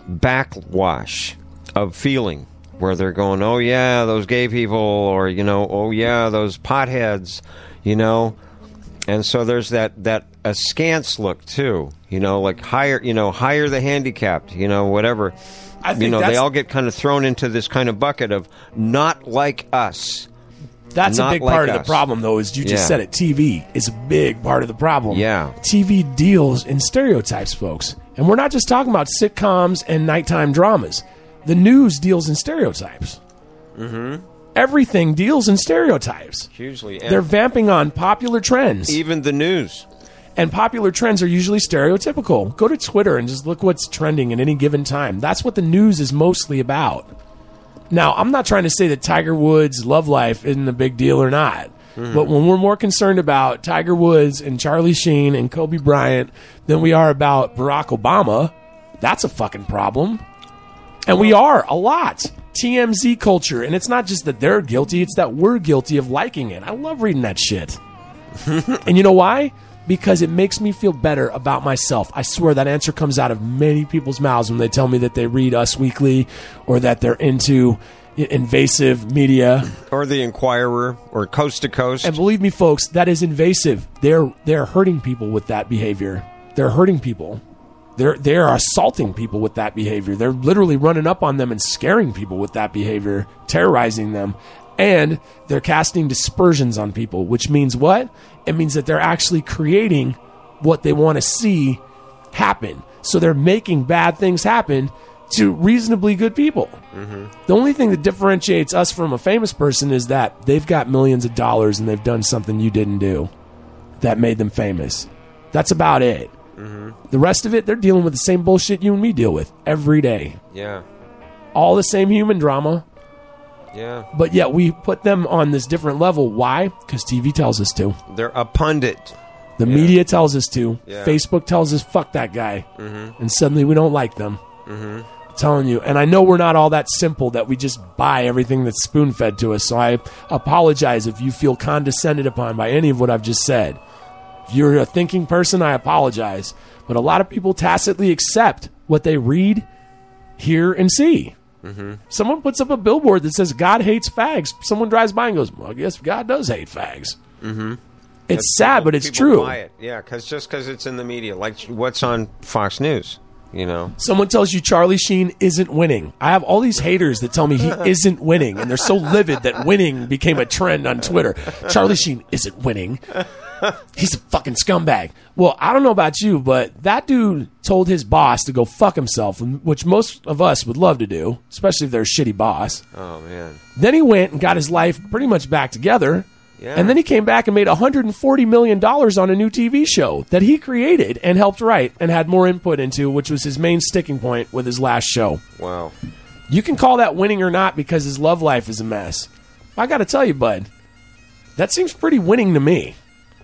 backwash of feeling where they're going, oh yeah, those gay people, or, you know, oh yeah, those potheads, you know. And so there's that, that askance look too, you know, like hire, you know, hire the handicapped, you know, whatever. I think you know, they that's- all get kind of thrown into this kind of bucket of not like us. That's a Not big like part of us. the problem, though, is you just Yeah. said it. T V is a big part of the problem. Yeah. T V deals in stereotypes, folks. And we're not just talking about sitcoms and nighttime dramas. The news deals in stereotypes. Mm-hmm. Everything deals in stereotypes. Hugely. And They're vamping on popular trends. even the news. And popular trends are usually stereotypical. Go to Twitter and just look what's trending at any given time. That's what the news is mostly about. Now, I'm not trying to say that Tiger Woods' love life isn't a big deal or not. Mm-hmm. But when we're more concerned about Tiger Woods and Charlie Sheen and Kobe Bryant than we are about Barack Obama, that's a fucking problem. And we are a lot. T M Z culture. And it's not just that they're guilty, it's that we're guilty of liking it. I love reading that shit. And you know why? Because it makes me feel better about myself. I swear that answer comes out of many people's mouths when they tell me that they read Us Weekly or that they're into invasive media. Or the Inquirer, or Coast to Coast. And believe me, folks, that is invasive. They're they're hurting people with that behavior. They're hurting people. They're they're assaulting people with that behavior. They're literally running up on them and scaring people with that behavior, terrorizing them. And they're casting dispersions on people, which means what? It means that they're actually creating what they want to see happen. So they're making bad things happen to reasonably good people. Mm-hmm. The only thing that differentiates us from a famous person is that they've got millions of dollars and they've done something you didn't do that made them famous. That's about it. Mm-hmm. The rest of it, they're dealing with the same bullshit you and me deal with every day. Yeah. All the same human drama. Yeah. But yet we put them on this different level. Why? Because T V tells us to. They're a pundit. The Yeah. media tells us to. Yeah. Facebook tells us, fuck that guy. Mm-hmm. And suddenly we don't like them. Mm-hmm. I'm telling you. And I know we're not all that simple that we just buy everything that's spoon-fed to us. So I apologize if you feel condescended upon by any of what I've just said. If you're a thinking person, I apologize. But a lot of people tacitly accept what they read, hear, and see. Mm-hmm. Someone puts up a billboard that says God hates fags. Someone drives by and goes, well, I guess God does hate fags. Mm-hmm. It's sad, People- but it's people true. Buy it. Yeah, cause, just because it's in the media. Like what's on Fox News, you know? Someone tells you Charlie Sheen isn't winning. I have all these haters that tell me he isn't winning, and they're so livid that winning became a trend on Twitter. Charlie Sheen isn't winning. He's a fucking scumbag. Well, I don't know about you, but that dude told his boss to go fuck himself, which most of us would love to do, especially if they're a shitty boss. Oh, man. Then he went and got his life pretty much back together. Yeah. And then he came back and made one hundred forty million dollars on a new T V show that he created and helped write and had more input into, which was his main sticking point with his last show. Wow. You can call that winning or not because his love life is a mess. I got to tell you, bud, that seems pretty winning to me.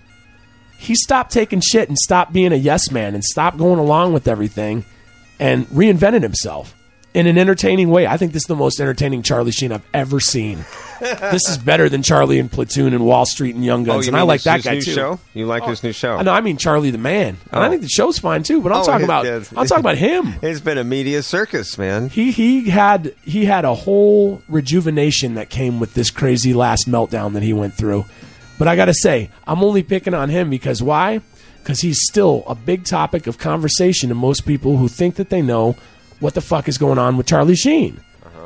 He stopped taking shit and stopped being a yes man and stopped going along with everything and reinvented himself in an entertaining way. I think this is the most entertaining Charlie Sheen I've ever seen. This is better than Charlie in Platoon and Wall Street and Young Guns, Oh, you and I mean like his- that his guy new too. show? You like his new show? I know. I mean Charlie the Man, and Oh. I think the show's fine too. But I'm Oh, talking it- about yeah. I'm talking about him. It's been a media circus, man. He he had he had a whole rejuvenation that came with this crazy last meltdown that he went through. But I got to say, I'm only picking on him because why? Because he's still a big topic of conversation to most people who think that they know what the fuck is going on with Charlie Sheen.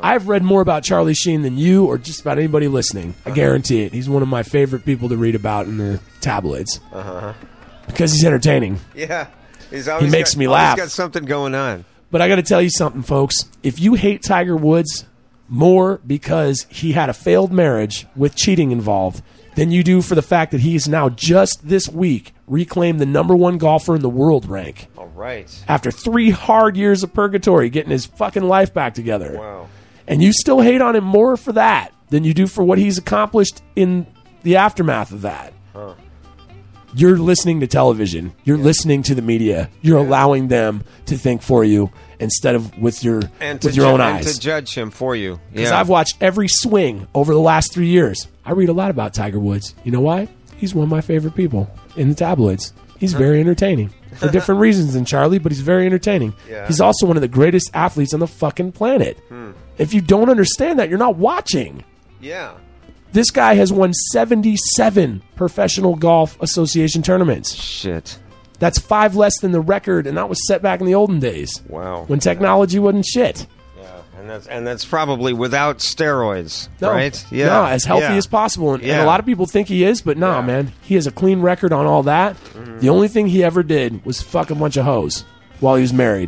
I've read more about Charlie Sheen than you or just about anybody listening. I guarantee it. He's one of my favorite people to read about in the tabloids. Uh-huh. Because he's entertaining. Yeah. He's always he makes got, me laugh. He's got something going on. But I got to tell you something, folks. If you hate Tiger Woods more because he had a failed marriage with cheating involved than you do for the fact that he is now just this week reclaimed the number one golfer in the world rank. All right. After three hard years of purgatory, getting his fucking life back together. Wow. And you still hate on him more for that than you do for what he's accomplished in the aftermath of that. Huh. You're listening to television. You're yeah. listening to the media. You're yeah. allowing them to think for you instead of with your and with your ju- own and eyes. to judge him for you. Because yeah. I've watched every swing over the last three years. I read a lot about Tiger Woods. You know why? He's one of my favorite people in the tabloids. He's very entertaining. For different reasons than Charlie, but he's very entertaining. Yeah. He's also one of the greatest athletes on the fucking planet. Hmm. If you don't understand that, you're not watching. Yeah. This guy has won seventy-seven Professional Golf Association tournaments. Shit. That's five less than the record, and that was set back in the olden days. Wow. When technology wasn't shit. Yeah, and that's and that's probably without steroids, no. right? Yeah. No, as healthy yeah. as possible. And, yeah. and a lot of people think he is, but nah, yeah. man. He has a clean record on all that. Mm-hmm. The only thing he ever did was fuck a bunch of hoes while he was married.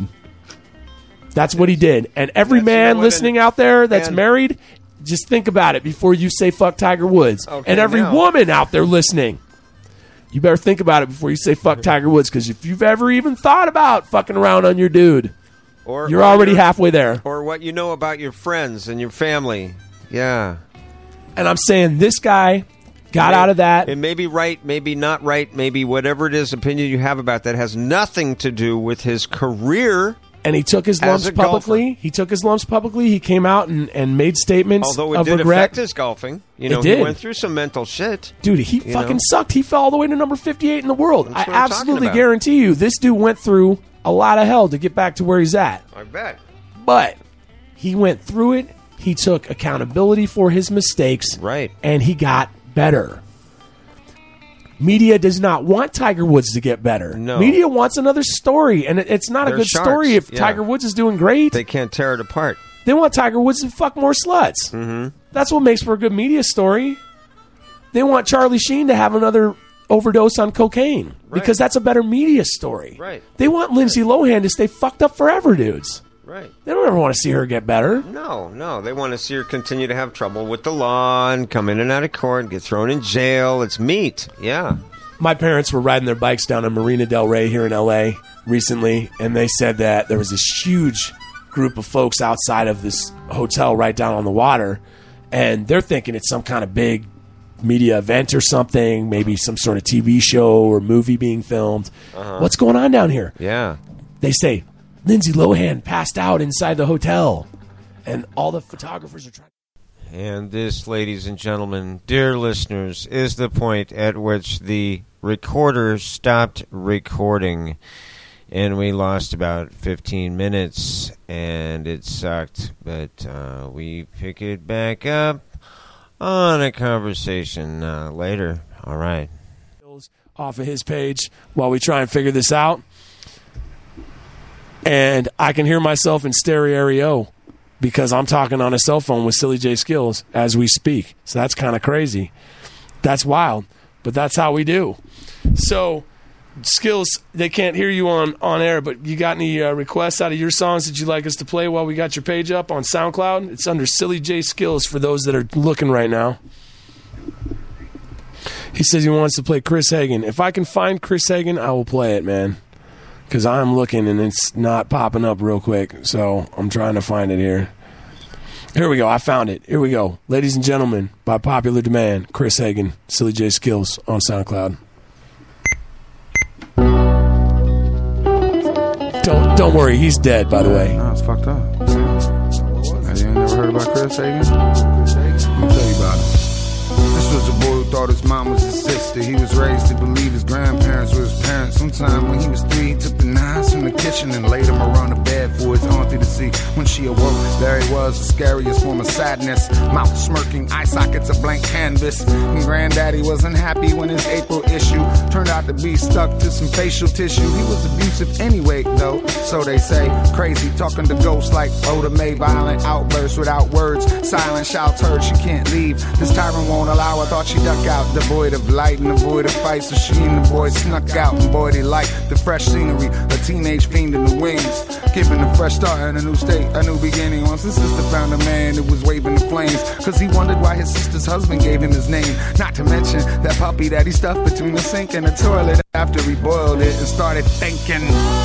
That's what he did. And every That's man listening out there that's and, married, just think about it before you say fuck Tiger Woods. Okay, and every now. woman out there listening, you better think about it before you say fuck Tiger Woods, because if you've ever even thought about fucking around on your dude, or, you're or already your, halfway there. Or what you know about your friends and your family. Yeah. And I'm saying this guy got may, out of that. It may be right, maybe not right, maybe whatever it is, opinion you have about that has nothing to do with his career. And he took his lumps publicly. Golfer. He took his lumps publicly. He came out and, and made statements Although it of did regret. affect his golfing. You know, it did. He went through some mental shit. Dude, he fucking know? sucked. He fell all the way to number fifty-eight in the world. That's I what I'm absolutely talking about. guarantee you this dude went through a lot of hell to get back to where he's at. I bet. But he went through it. He took accountability for his mistakes. Right. And he got better. Media does not want Tiger Woods to get better. No. Media wants another story, and it, it's not They're a good sharks. story if Yeah. Tiger Woods is doing great. They can't tear it apart. They want Tiger Woods to fuck more sluts. Mm-hmm. That's what makes for a good media story. They want Charlie Sheen to have another overdose on cocaine Right. because that's a better media story. Right. They want Lindsay Lohan to stay fucked up forever, dudes. Right. They don't ever want to see her get better. No, no. They want to see her continue to have trouble with the law and come in and out of court, get thrown in jail. It's meat. Yeah. My parents were riding their bikes down to Marina Del Rey here in L A recently, and they said that there was this huge group of folks outside of this hotel right down on the water, and they're thinking it's some kind of big media event or something, maybe some sort of T V show or movie being filmed. Uh-huh. What's going on down here? Yeah. They say, Lindsay Lohan passed out inside the hotel, and all the photographers are trying. And this, ladies and gentlemen, dear listeners, is the point at which the recorder stopped recording. And we lost about fifteen minutes, and it sucked. But uh, we pick it back up on a conversation uh, later. All right. Off of his page while we try and figure this out. And I can hear myself in stereo because I'm talking on a cell phone with Silly J Skills as we speak. So that's kind of crazy. That's wild. But that's how we do. So, Skills, they can't hear you on, on air, but you got any uh, requests out of your songs that you'd like us to play while we got your page up on SoundCloud? It's under Silly J Skills for those that are looking right now. He says he wants to play Chris Hagen. If I can find Chris Hagen, I will play it, man. Because I'm looking and it's not popping up real quick. So I'm trying to find it here. Here we go. I found it. Here we go. Ladies and gentlemen, by popular demand, Chris Hagen, Silly J Skills on SoundCloud. Don't don't worry, he's dead, by the way. No, it's fucked up. Have you never heard about Chris Hagen? Chris Hagen? Let me tell you about him. This This was a boy who thought his mom was his sister. He was raised to believe his grandparents were his parents. Sometime when he was three, he took the knives from the kitchen and laid them around the bed for his auntie to see. When she awoke, there he was, the scariest form of sadness. Mouth smirking, eye sockets a blank canvas. And granddaddy wasn't happy when his April issue turned out to be stuck to some facial tissue. He was abusive anyway, though, so they say. Crazy, talking to ghosts like Oda Mae. Violent outbursts without words. Silent shouts heard, she can't leave. This tyrant won't allow her, thought she duck out. Devoid of light and devoid of fight, so she and the boys snuck out. And boy, they liked the fresh scenery. A teenage fiend in the wings, giving a fresh start in a new state, a new beginning. Once his sister found a man that was waving the flames, cause he wondered why his sister's husband gave him his name. Not to mention that puppy that he stuffed between the sink and the toilet after he boiled it and started thinking.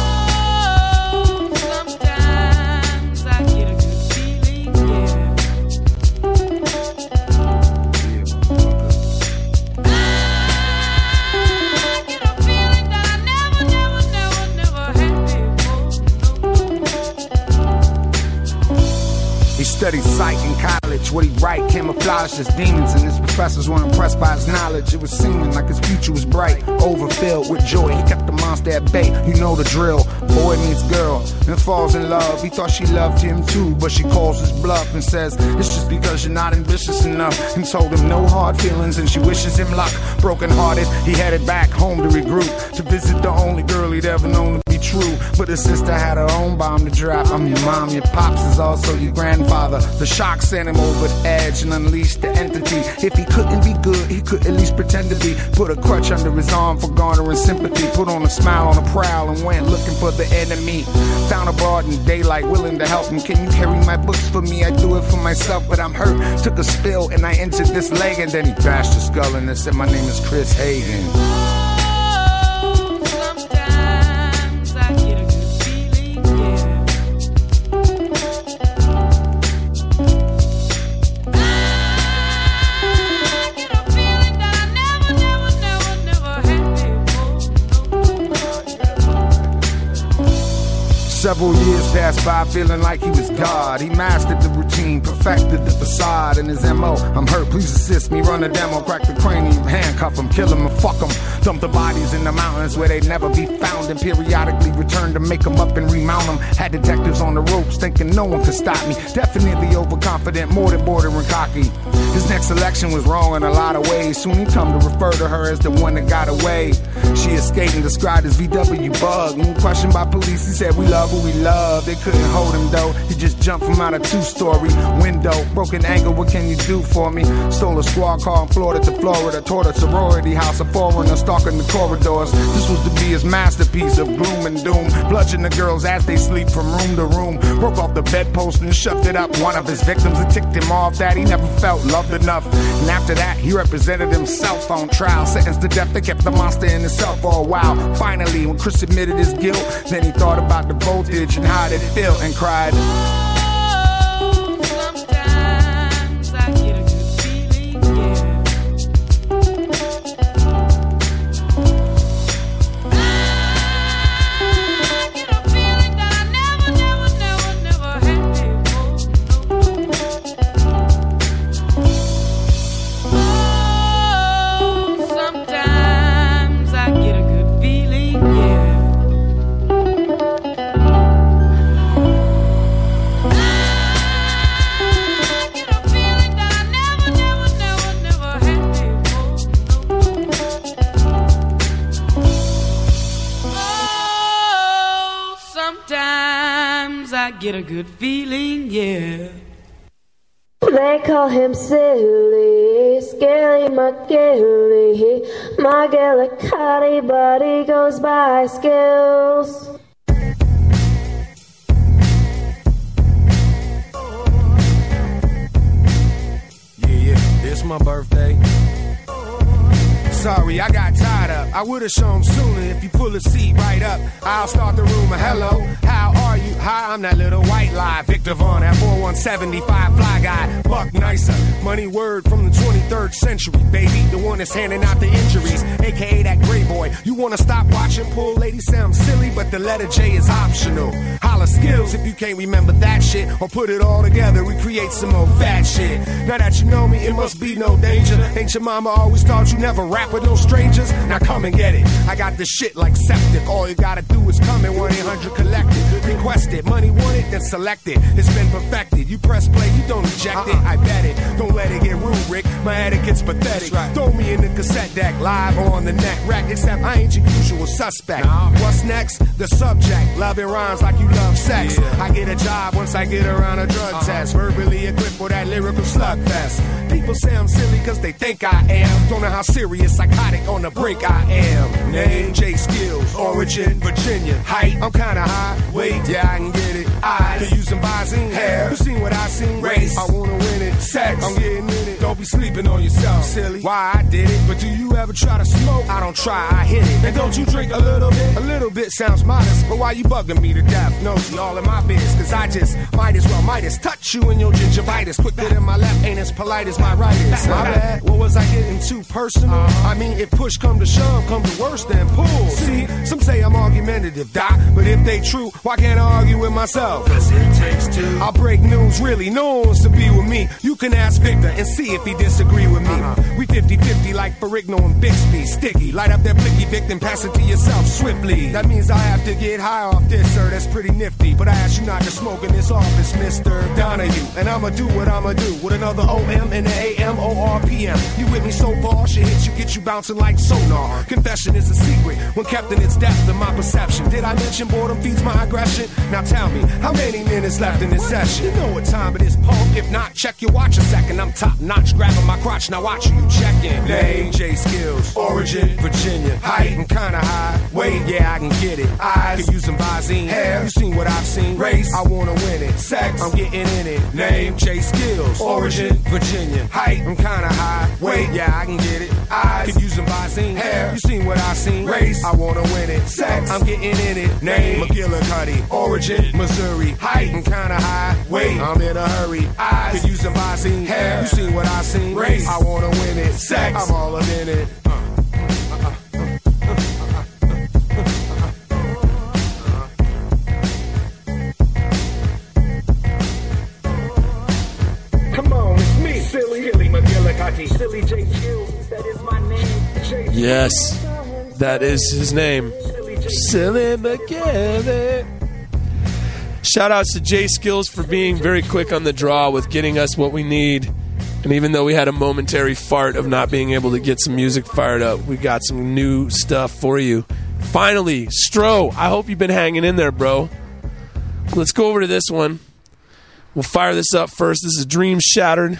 Studied psych in college. What he write camouflaged as demons, and his professors were impressed by his knowledge. It was seeming like his future was bright, overfilled with joy. He kept the monster at bay, you know the drill. Boy meets girl and falls in love. He thought she loved him too, but she calls his bluff and says it's just because you're not ambitious enough, and told him no hard feelings and she wishes him luck. Broken hearted, he headed back home to regroup, to visit the only girl he'd ever known to be true. But his sister had her own bomb to drop. I'm your mom, your pops is also your grandfather. The shock sent him over the edge and unleashed the entity. If he couldn't be good, he could at least pretend to be. Put a crutch under his arm for garnering sympathy. Put on a smile on a prowl and went looking for the enemy. Found a broad in daylight willing to help him. Can you carry my books for me? I do it for myself, but I'm hurt. Took a spill and I entered this leg, and then he bashed the skull and said, my name is Chris Hagen. Several years passed by feeling like he was God. He mastered the routine, perfected the facade. And his M O, I'm hurt, please assist me. Run a demo, crack the cranium, handcuff him, kill him and fuck him. Dump the bodies in the mountains where they'd never be found, and periodically return to make them up and remount them. Had detectives on the ropes thinking no one could stop me. Definitely overconfident, more than bordering cocky. His next selection was wrong in a lot of ways. Soon he come to refer to her as the one that got away. She escaped and described as V W Bug. When questioned by police, he said we love who we love. They couldn't hold him though. He just jumped from out a two-story window. Broken ankle, what can you do for me? Stole a squad car in Florida to Florida. Toward a sorority house, a foreigner stalking the corridors. This was to be his masterpiece of gloom and doom. Bludgeon the girls as they sleep from room to room. Broke off the bedpost and shoved it up one of his victims. It ticked him off that he never felt loved enough. And after that, he represented himself on trial. Sentenced to death, they kept the monster in his cell for a while. Finally, when Chris admitted his guilt, then he thought about the voltage and how it felt and cried, oh, sometimes I get a good feeling, yeah. I get a feeling that I never, never, never, never had before. Oh, sometimes I get a good feeling, yeah. Get a good feeling, yeah. They call him silly, Scaly McGilly, McGillicuddy, but he goes by Skills. Yeah, yeah, it's my birthday. Sorry, I got tied up. I would've shown sooner if you pull the seat right up. I'll start the rumor. Hello, how are you? Hi, I'm that little white lie. Victor Vaughn, that four one seventy-five fly guy. Buck nicer. Money word from the twenty-third century, baby. The one that's handing out the injuries, A K A that gray boy. You wanna stop watching Pool Lady? Sound silly, but the letter J is optional. Holla dollar skills. If you can't remember that shit or put it all together, we create some more fat shit. Now that you know me, it must be no danger. Ain't your mama always taught you never rap with no strangers? Now come and get it. I got this shit like septic. All you gotta do is come in one eight hundred collect it. Request it. Money wanted, then select it. It's been perfected. You press play, you don't eject it. I bet it. Don't let it get rude, Rick. My etiquette's pathetic. Right. Throw me in the cassette deck, live or on the net rack. Except I ain't your usual suspect. Nah. What's next? The subject. Loving rhymes like you love sex. Yeah. I get a job once I get around a drug uh-huh. test. Verbally equipped for that lyrical slugfest. People say I'm silly cause they think I am. Don't know how serious, psychotic, on the brink I am. Name, J Skills, origin, Virginia. Height, I'm kinda high. Weight, yeah, I can get it. Eyes, can use some Visine. Hair, you seen what I seen. Race, I wanna win it. Sex, I'm getting in it. Don't be sleeping on yourself, silly. Why I did it, but do you ever try to smoke? I don't try, I hit it. And don't you drink a little bit? A little bit sounds modest, but why you bugging me to death? No, see, all in my biz, cause I just might as well, might as touch you in your gingivitis. Quicker than my left, ain't as polite as my right is. My bad, what was I getting too personal? Uh-huh. I mean, if push come to shove, come to worse than pull. See, some say I'm argumentative, doc, but if they true, why can't I argue with myself? Cause it takes two. I'll break news, really, no one wants to be with me. You can ask Victor and see if he disagree with me. Uh-huh. We fifty fifty like Ferrigno and Bixby. Sticky, light up that blicky Vic, then pass it to yourself swiftly. That means I have to get high off this, sir, that's pretty nifty. But I ask you not to smoke in this office, Mister Donahue. And I'ma do what I'ma do with another O M in the A M, O R P M. You with me so far, shit hits you, get you bouncing like sonar. Confession is a secret, when kept in its depth of my perception. Did I mention boredom feeds my aggression? Now tell me, how many minutes left in this session? You know what time it is, punk. If not, check your watch a second. I'm top notch, grabbing my crotch, now watch you checking. Name, J Skills, origin, Virginia. Height, I'm kinda high. Weight, yeah, I can get it. Eyes, can use some Visine. Hair, you seen what I've seen. Race, I wanna win it. Sex, I'm getting in it. Name, J Skills, origin, Virginia. Height, I'm kinda high. Weight, yeah, I can get it. Eyes, can use some Visine. Hair, you seen what I've seen. Race, I wanna win it. Sex, I'm getting in it. Name, McGillicuddy, origin, Missouri. Height, I'm kinda high. Weight, I'm in a hurry. Eyes, can use some Visine. Hair, you seen what I've seen. Race, I wanna win it. Sex, I'm all up in it. Come on, it's me, silly, silly McGillicuddy, silly J Q. That is my name. Yes, that is his name. Silly McGillicuddy. Shout outs to J Skills for being very quick on the draw with getting us what we need. And even though we had a momentary fart of not being able to get some music fired up, we got some new stuff for you. Finally, Stro, I hope you've been hanging in there, bro. Let's go over to this one. We'll fire this up first. This is Dream Shattered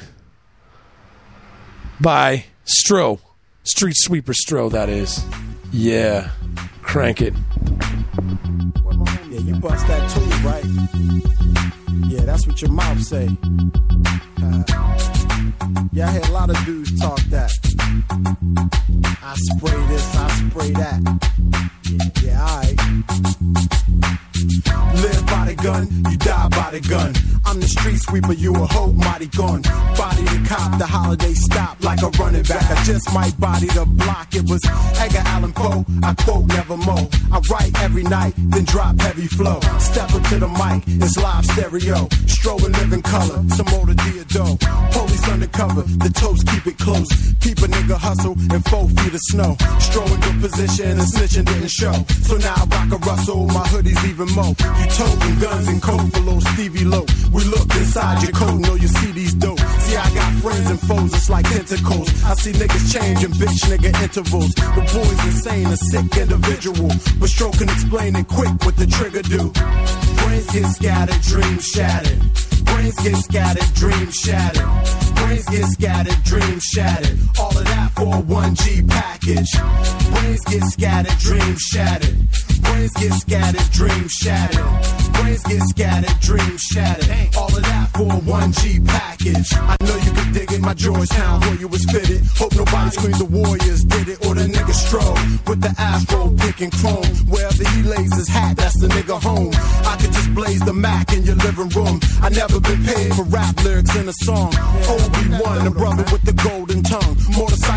by Stro. Street Sweeper Stro, that is. Yeah. Crank it. Yeah, you bust that too, right? Yeah, that's what your mouth say. Uh, yeah, I hear a lot of dudes talk that. I spray this, I spray that. Yeah, yeah, alright. Live by the gun, you die by the gun. I'm the street sweeper, you a hoe, mighty gun. Body the cop, the holiday stop like a running back. I just might body the block. It was Edgar Allan Poe, I quote nevermore. I write every night, then drop heavy flow. Step up to the mic, it's live stereo. Strolling living color, some more to Diodore. Police undercover, the toast keep it close. Keep a nigga hustle and four feet of snow. Strolling good position and snitching didn't show. So now I rock a Russell, my hoodie's even more. You toting guns and coke for little Stevie Low. We look inside your coat, know you see these dope. See, I got friends and foes, it's like tentacles. I see niggas changing bitch nigga intervals. The boy's insane, a sick individual. But Stro can explain it quick what the trigger do. Brains get scattered, dreams shattered. Brains get scattered, dreams shattered. Brains get scattered, dreams shattered. All of that for a one G package. Brains get scattered, dreams shattered. Brains get scattered, dreams shattered. Brains get scattered, dreams shattered. All of that for a one G package. I know you can dig it, my Georgetown where you was fitted. Hope nobody screams the Warriors did it or the nigga Stro with the afro picking chrome. Wherever he lays his hat, that's the nigga home. I could just blaze the Mac in your living room. I never been paid for rap lyrics in a song. Obi-Wan, the brother with the golden tongue. Motorcycle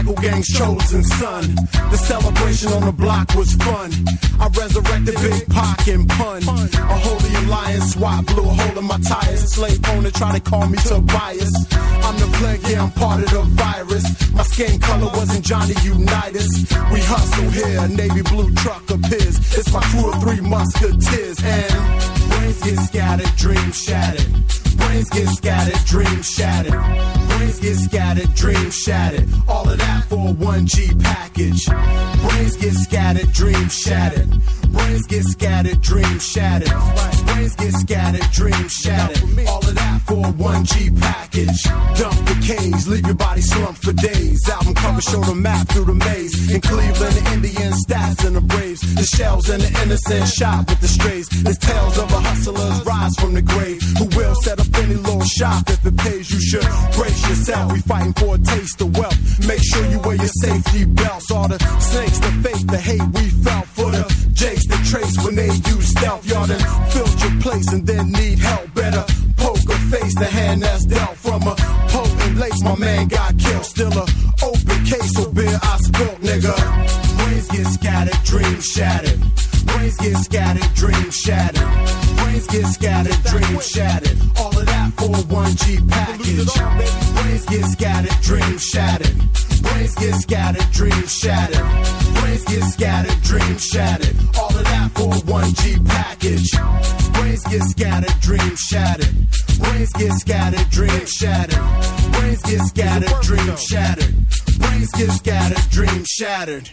Michael Gang's chosen son. The celebration on the block was fun. I resurrected Big Pac and Pun. A holy alliance, SWAT blew a hole in my tires. A slave owner tried to call me Tobias. I'm the plague, yeah, I'm part of the virus. My skin color wasn't Johnny Unitas. We hustle here, a navy blue truck appears. It's my crew of three musketeers. And brains get scattered, dreams shattered. Brains get scattered, dreams shattered. Brains get scattered, dreams shattered. All of that for a one G package. Brains get scattered, dreams shattered. Brains get scattered, dreams shattered. Brains get scattered, dreams shattered. All of that for a one G package. Dump the cage, leave your body slumped for days. Album cover show the map through the maze. In Cleveland, the Indian stats and the Braves. The shells and the innocent shot with the strays. It's tales of a hustler's rise from the grave. Who will set up any little shop if it pays. You should brace yourself. We fighting for a taste of wealth. Make sure you wear your safety belts. All the snakes, the fake, the hate we felt for the Jakes, the trace when they use stealth. Y'all done filled your place and then need help. Better poke a face, the hand that's dealt from a potent lace. My man got killed. Still a open case of beer I spilled, nigga. Brains get scattered, dreams shattered. Brains get scattered, dreams shattered. Brains get scattered, dreams shattered. All of that for a one G package. Brains get scattered, dreams shattered. Brains get scattered, dreams shattered. Brains get scattered, dreams shattered. All of that for a one G package. Brains get scattered, dreams shattered. Brains get scattered, dreams shattered. Brains get scattered, dreams shattered. Brains get scattered, dreams shattered.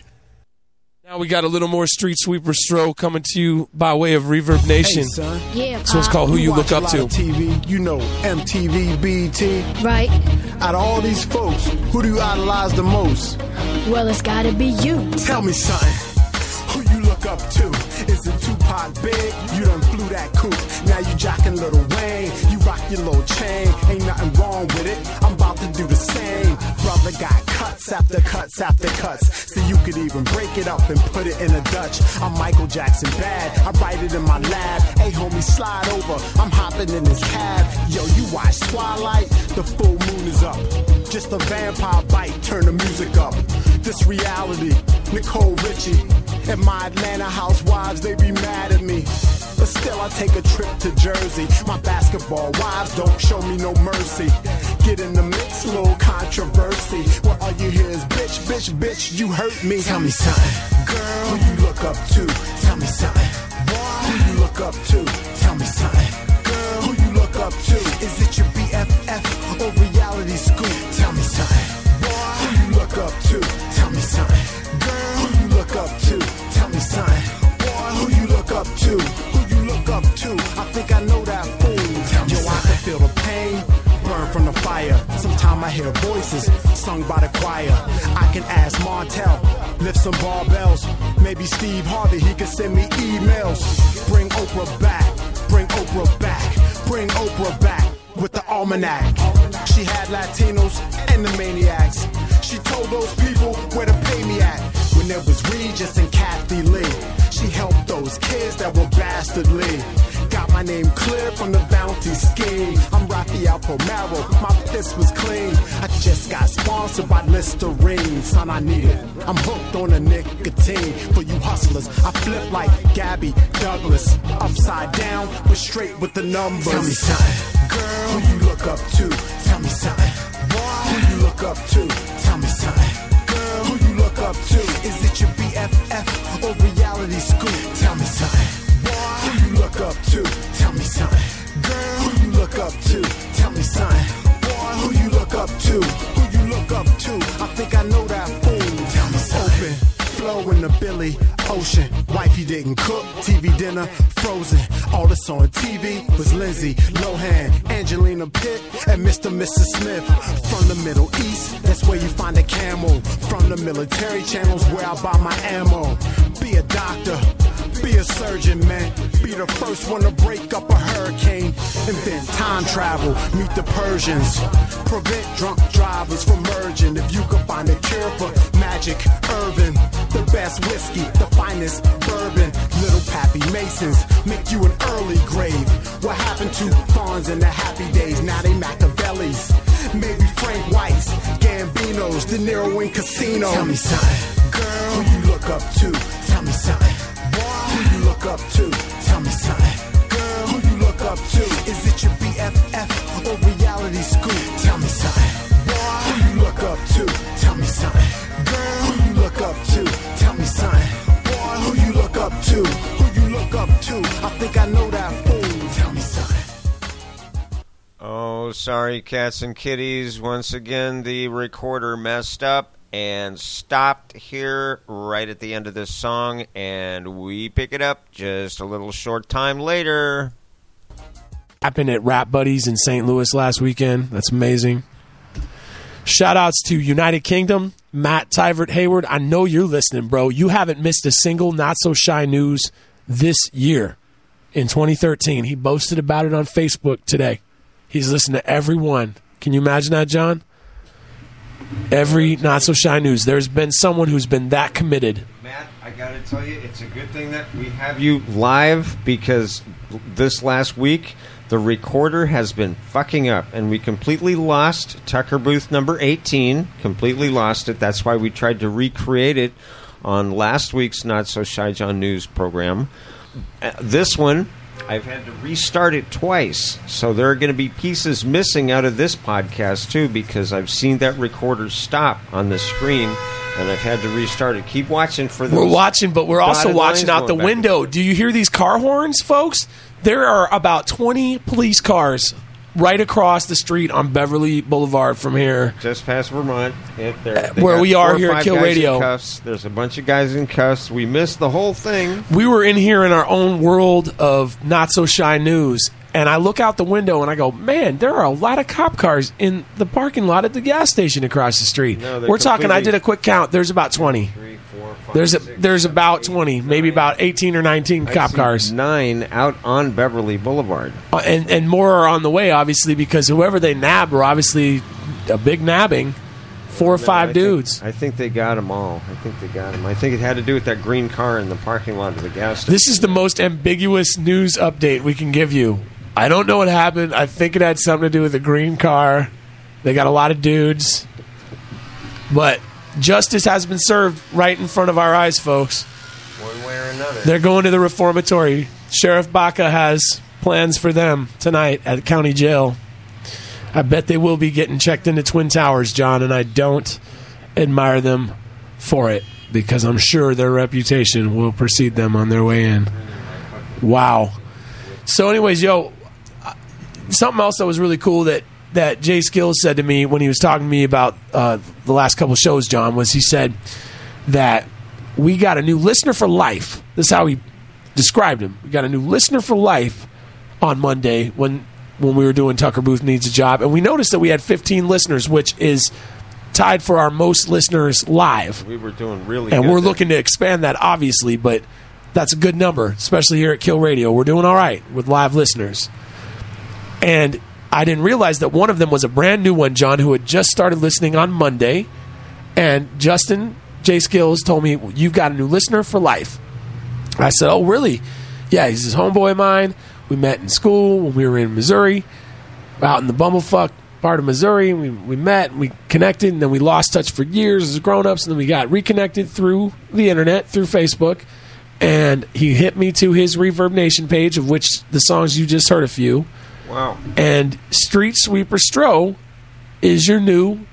Now we got a little more Street Sweeper Stro coming to you by way of Reverb Nation. Hey, son. Yeah, So it's called Who You watch Look a Up lot To. of T V, you know M T V, B E T. Right. Out of all these folks, who do you idolize the most? Well, it's gotta be you. Tell me something. Who you look up to? Is it Tupac big? You done flew that coupe. Now you jockin' Lil Wayne. You rock your little chain. Ain't nothing wrong with it. I'm about to do the same. Brother got cuts after cuts after cuts. So you could even break it up and put it in a Dutch. I'm Michael Jackson bad. I write it in my lab. Hey homie, slide over. I'm hopping in this cab. Yo, you watch Twilight? The full moon is up. Just a vampire bite. Turn the music up. This reality. Nicole Richie. And my Atlanta housewives, they be mad at me. But still I take a trip to Jersey. My basketball wives don't show me no mercy. Get in the mix, little controversy. Where all you hear is bitch, bitch, bitch, you hurt me. Tell me something. Girl, who you look up to? Tell me something. Boy, who you look up to? Tell me something. Girl, who you look up to? Is it your B F F or reality scoop? Tell me something. Boy, who you look up to? Tell me something. Girl, who you look up to? Tell me something. Boy, who you look up to? Who you look up to? I think I know that fool. Tell me Yo, something. I can feel the pain, burn from the fire. Sometimes I hear voices sung by the choir. I can ask Montel, lift some barbells. Maybe Steve Harvey, he can send me emails. Bring Oprah back, bring Oprah back, bring Oprah back with the almanac. She had Latinos and the maniacs. She told those people where to pay me at. When there was Regis and Kathy Lee, she helped those kids that were bastardly. Got my name cleared from the bounty scheme. I'm Rafael Pomero, my fist was clean. I just got sponsored by Listerine. Son, I need it. I'm hooked on the nicotine. For you hustlers, I flip like Gabby Douglas. Upside down, but straight with the numbers. Tell me something. Girl, who you look up to? Tell me something. Boy, who you look up to? Tell me something. Girl, who you look up to? Is it your B F F or reality scoop? Tell me something. Boy, who you look up to? Tell me something. Girl, who you look up to? Tell me something. Boy, who you look up to? Who you look up to? I think I know that fool. Tell me something. Open, flow in the Billy Ocean. Wifey didn't cook, T V dinner frozen. All that's on T V was Lindsay Lohan, Angelina Pitt, and Mister Missus Smith. From the Middle East, that's where you find a camel. From the military channels, where I buy my ammo. Be a doctor, be a surgeon, man. Be the first one to break up a hurricane. Invent time travel, meet the Persians. Prevent drunk drivers from merging. If you could find a cure for magic, Irvin. The best whiskey, the finest bourbon. Little Pappy Masons make you an early grave. What happened to Fonz in the happy days? Now they Machiavellis. Maybe Frank White's, Gambinos, George De Niro in Casino. Tell me something, girl, who you look up to? Tell me something, boy, who you look up to? Tell me something, girl, who you look up to? Is it your B F F or reality scoop? Tell me something, boy, who you look up to? Tell me something, girl, who you look up to? Tell me something, boy, who you look up to? Who you look up to? I think I know that fool. Tell me something. Oh, sorry, cats and kitties. Once again, the recorder messed up and stopped here right at the end of this song, and we pick it up just a little short time later. Happened at Rap Buddies in Saint Louis last weekend. That's amazing. Shout outs to United Kingdom, Matt Tyvert Hayward. I know you're listening, bro. You haven't missed a single Not So Shy news this year in twenty thirteen. He boasted about it on Facebook today. He's listened to every one. Can you imagine that, John? Every Not So Shy news. There's been someone who's been that committed. Matt, I got to tell you, it's a good thing that we have you live, because this last week, the recorder has been fucking up, and we completely lost Tucker Booth number eighteen. Completely lost it. That's why we tried to recreate it on last week's Not So Shy John news program. Uh, this one, I've had to restart it twice, so there are going to be pieces missing out of this podcast too, because I've seen that recorder stop on the screen, and I've had to restart it. Keep watching for those. We're watching, but we're also dotted watching lines out the going back and window. forth. Do you hear these car horns, folks? There are about twenty police cars right across the street on Beverly Boulevard from here. Just past Vermont. If they're- they Where got we four are or here at five Kill guys in Radio. cuffs. There's a bunch of guys in cuffs. We missed the whole thing. We were in here in our own world of Not So Shy news, and I look out the window and I go, man, there are a lot of cop cars in the parking lot at the gas station across the street. No, they're We're talking, I completely- did a quick count, there's about twenty. Three, four, five, There's a, six, there's seven, about eight, twenty, maybe nine. about eighteen or nineteen I cop see cars. Nine out on Beverly Boulevard. Uh, and and more are on the way, obviously, because whoever they nab are obviously a big nabbing. Four or No, five I dudes. Think, I think they got them all. I think they got them. I think it had to do with that green car in the parking lot of the gas station. This is the most ambiguous news update we can give you. I don't know what happened. I think it had something to do with the green car. They got a lot of dudes. But justice has been served right in front of our eyes, folks. One way or another. They're going to the reformatory. Sheriff Baca has plans for them tonight at the county jail. I bet they will be getting checked into Twin Towers, John, and I don't admire them for it, because I'm sure their reputation will precede them on their way in. Wow. So anyways, yo, something else that was really cool that, that Jay Skills said to me when he was talking to me about uh, the last couple shows, John, was he said that we got a new listener for life. This is how he described him. We got a new listener for life on Monday when when we were doing Tucker Booth Needs a Job, and we noticed that we had fifteen listeners, which is tied for our most listeners live. We were doing really And good we're there. looking to expand that, obviously, but that's a good number, especially here at Kill Radio. We're doing all right with live listeners. And I didn't realize that one of them was a brand new one, John, who had just started listening on Monday. And Justin J. Skills told me, you've got a new listener for life. I said, oh, really? Yeah, he's his homeboy of mine. We met in school when we were in Missouri, out in the bumblefuck part of Missouri. We, we met, and we connected, and then we lost touch for years as grown-ups, and then we got reconnected through the internet, through Facebook. And he hit me to his Reverb Nation page, of which the songs you just heard a few. Wow. And Street Sweeper Stro is your new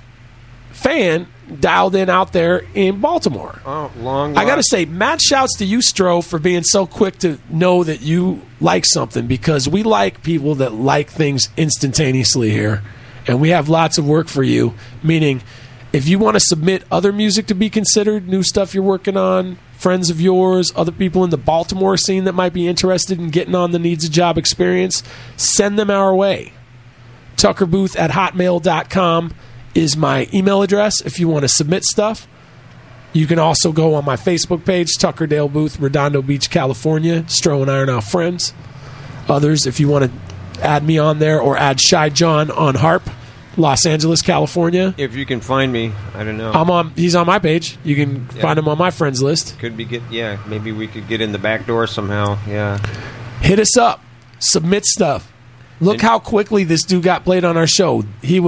fan dialed in out there in Baltimore. Oh, long I got to lost- say, mad shouts to you, Stro, for being so quick to know that you like something, because we like people that like things instantaneously here. And we have lots of work for you, meaning if you want to submit other music to be considered, new stuff you're working on, friends of yours, other people in the Baltimore scene that might be interested in getting on the Needs a Job experience, send them our way. Tuckerbooth at hotmail dot com is my email address if you want to submit stuff. You can also go on my Facebook page, Tucker Dale Booth, Redondo Beach, California. Stro and I are now friends. Others, if you want to add me on there, or add Shy John on Harp, Los Angeles, California. If you can find me, I don't know. I'm on. He's on my page. You can Yeah. find him on my friends list. Could be get yeah. Maybe we could get in the back door somehow. Yeah. Hit us up. Submit stuff. Look And- how quickly this dude got played on our show. He was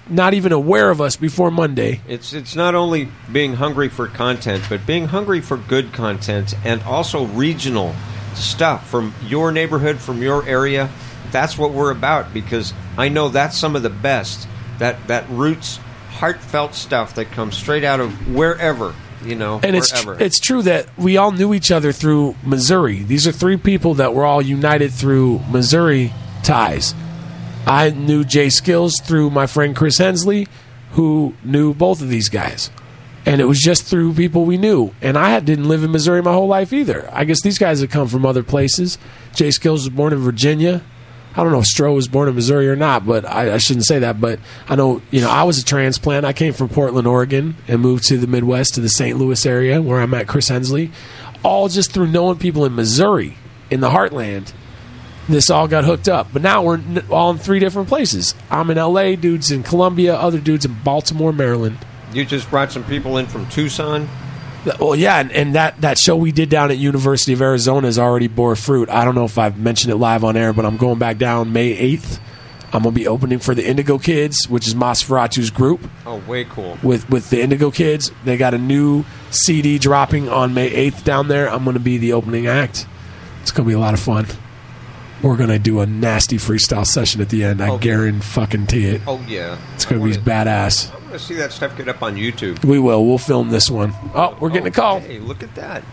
not even aware of us before Monday. It's it's not only being hungry for content, but being hungry for good content and also regional stuff from your neighborhood, from your area. That's what we're about, because I know that's some of the best, that, that roots, heartfelt stuff that comes straight out of wherever, you know, And it's wherever. tr- it's true that we all knew each other through Missouri. These are three people that were all united through Missouri ties. I knew Jay Skills through my friend Chris Hensley, who knew both of these guys. And it was just through people we knew. And I had- didn't live in Missouri my whole life either. I guess these guys had come from other places. Jay Skills was born in Virginia. I don't know if Stroh was born in Missouri or not, but I, I shouldn't say that. But I know, you know, I was a transplant. I came from Portland, Oregon, and moved to the Midwest, to the Saint Louis area, where I met Chris Hensley. All just through knowing people in Missouri, in the heartland. This all got hooked up. But now we're n- all in three different places. I'm in L A, dudes in Columbia, other dudes in Baltimore, Maryland. You just brought some people in from Tucson? Well, yeah, and, and that, that show we did down at University of Arizona has already bore fruit. I don't know if I've mentioned it live on air, but I'm going back down May eighth. I'm going to be opening for the Indigo Kids, which is Nosferatu's group. Oh, way cool. With with the Indigo Kids. They got a new C D dropping on May eighth down there. I'm going to be the opening act. It's going to be a lot of fun. We're going to do a nasty freestyle session at the end. I Okay. guarantee it. Oh, yeah. It's going to be badass. I want to see that stuff get up on YouTube. We will. We'll film this one. Oh, we're getting a call. Hey, look at that.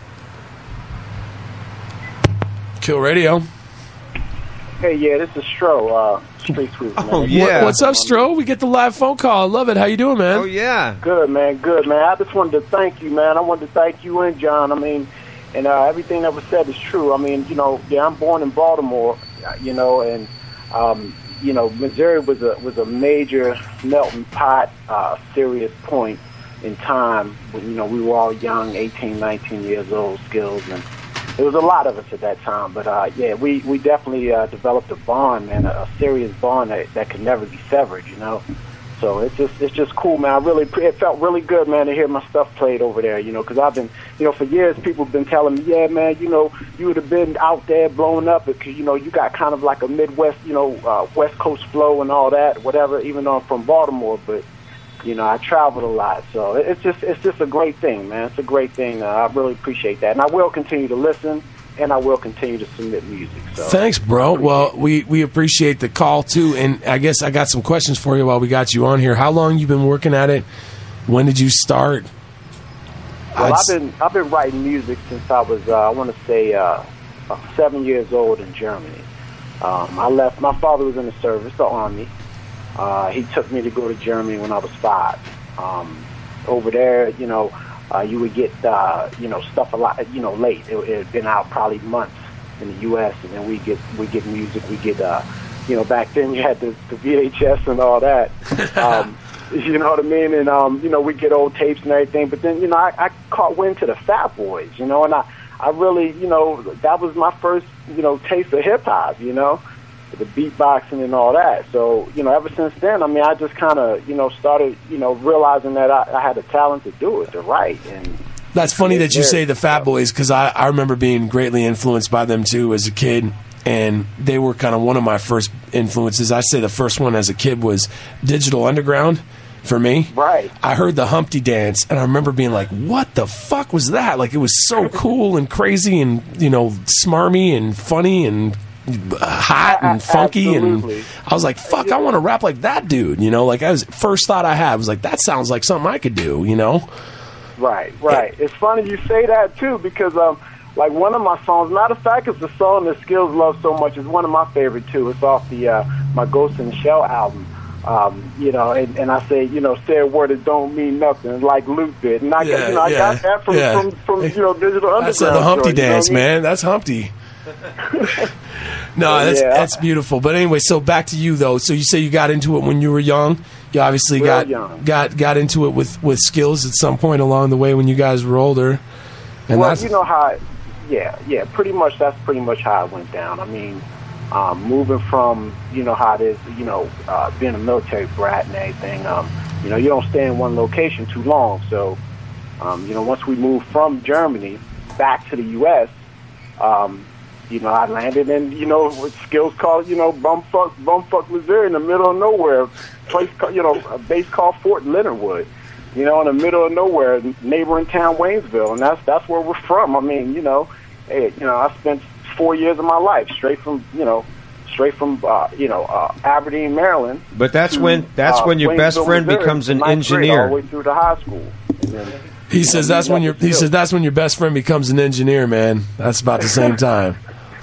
Kill Radio. Hey, yeah, this is Stro, uh, Street Sweep, man. Oh, yeah. What- What's up, Stro? We get the live phone call. I love it. How you doing, man? Oh, yeah. Good, man, good, man. I just wanted to thank you, man. I wanted to thank you and John. I mean, and uh, everything that was said is true. I mean, you know, yeah, I'm born in Baltimore, you know, and, um, you know, Missouri was a was a major melting pot, uh, serious point in time when, you know, we were all young, eighteen, nineteen years old, Skills, and there was a lot of us at that time. But, uh, yeah, we, we definitely uh, developed a bond, man, a, a serious bond that, that could never be severed, you know. So it's just it's just cool, man. I really it felt really good, man, to hear my stuff played over there, you know, because I've been, you know, for years people have been telling me, yeah, man, you know, you would have been out there blowing up because, you know, you got kind of like a Midwest, you know, uh, West Coast flow and all that, whatever. Even though I'm from Baltimore, but you know, I traveled a lot, so it's just it's just a great thing, man. It's a great thing. Uh, I really appreciate that, and I will continue to listen, and I will continue to submit music. So. Thanks, bro. Well, we, we appreciate the call, too. And I guess I got some questions for you while we got you on here. How long you been working at it? When did you start? Well, I'd I've been I've been writing music since I was uh, I want to say uh, uh, seven years old in Germany. Um, I left. My father was in the service, the army. Uh, he took me to go to Germany when I was five. Um, over there, you know, uh, you would get uh, you know stuff a lot, you know, late. It, it had been out probably months in the U S and then we get we get music. We get uh, you know, back then you had the, the V H S and all that. Um, You know what I mean? And, um, you know, we get old tapes and everything. But then, you know, I, I caught wind to the Fat Boys, you know, and I, I really, you know, that was my first, you know, taste of hip-hop, you know, the beatboxing and all that. So, you know, ever since then, I mean, I just kind of, you know, started, you know, realizing that I, I had the talent to do it, to write. And That's funny that you say the Fat Boys, because I, I remember being greatly influenced by them, too, as a kid. And they were kind of one of my first influences. I say the first one as a kid was Digital Underground. For me, right? I heard the Humpty Dance, and I remember being like, "What the fuck was that?" Like, it was so cool and crazy, and you know, smarmy and funny and hot and funky. Absolutely. And I was like, "Fuck, I want to rap like that dude." You know, like I was first thought I had was like, "That sounds like something I could do." You know, right, right. It's funny you say that too because um, like one of my songs, matter of fact, it's the song that Skills love so much. It's one of my favorite too. It's off the uh, my Ghost in the Shell album. Um, you know, and, and I say, you know, say a word that don't mean nothing, like Luke did. And I, Yeah, you know, I yeah, got that from, yeah. from, from, you know, Digital Underground. that's uh, the Humpty joint, you know Dance, what I mean? man. That's Humpty. No, that's Yeah. that's beautiful. But anyway, so back to you though. So you say you got into it when you were young. You obviously Real got young. got got into it with, with Skills at some point along the way when you guys were older. And well, that's, you know how, yeah, yeah, pretty much. That's pretty much how it went down. I mean, um, moving from, you know how it is, you know, uh, being a military brat and everything. Um, you know, you don't stay in one location too long. So, um, you know, once we moved from Germany back to the U S, um, you know, I landed in, you know, what Skills called, you know, bumfuck, bumfuck Missouri, in the middle of nowhere, a place, called, you know, a base called Fort Leonard Wood, you know, in the middle of nowhere, neighboring town Waynesville, and that's that's where we're from. I mean, you know, hey, you know, I spent four years of my life straight from, you know, straight from, uh, you know, uh, Aberdeen, Maryland. But that's to, when that's uh, when your best Waynesville, friend Missouri, becomes an ninth grade, engineer. all the way through to high school. And then, He says that's when your he says that's when your best friend becomes an engineer, man. That's about the same time.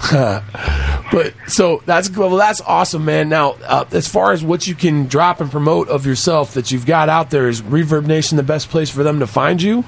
But so that's well, that's awesome, man. Now, uh, as far as what you can drop and promote of yourself that you've got out there, is Reverb Nation the best place for them to find you?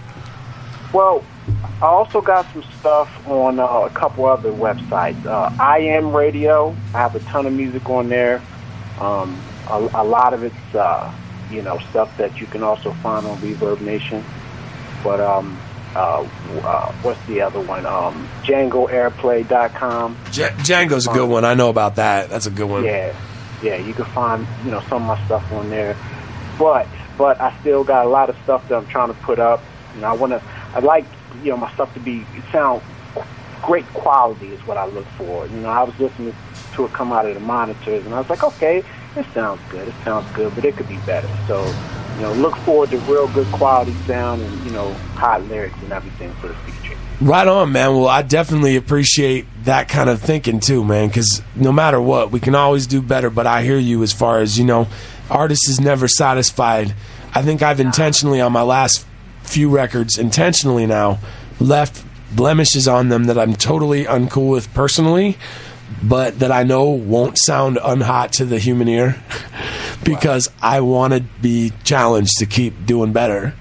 Well, I also got some stuff on uh, a couple other websites. Uh, I Am Radio. I have a ton of music on there. Um, a, a lot of it's uh, you know stuff that you can also find on Reverb Nation. But um, uh, uh, what's the other one? Um, Django Airplay dot com. J- Django's a good one. I know about that. That's a good one. Yeah, yeah. You can find you know some of my stuff on there. But but I still got a lot of stuff that I'm trying to put up. You know, I want to. I like you know my stuff to be sound great quality is what I look for. You know, I was listening to it come out of the monitors, and I was like, okay, it sounds good. It sounds good, but it could be better. So. You know, look forward to real good quality sound and, you know, hot lyrics and everything for the future. Right on, man. Well, I definitely appreciate that kind of thinking too, man, because no matter what, we can always do better. But I hear you as far as, you know, artist is never satisfied. I think I've intentionally, on my last few records, intentionally now, left blemishes on them that I'm totally uncool with personally, but that I know won't sound unhot to the human ear. Because I want to be challenged to keep doing better.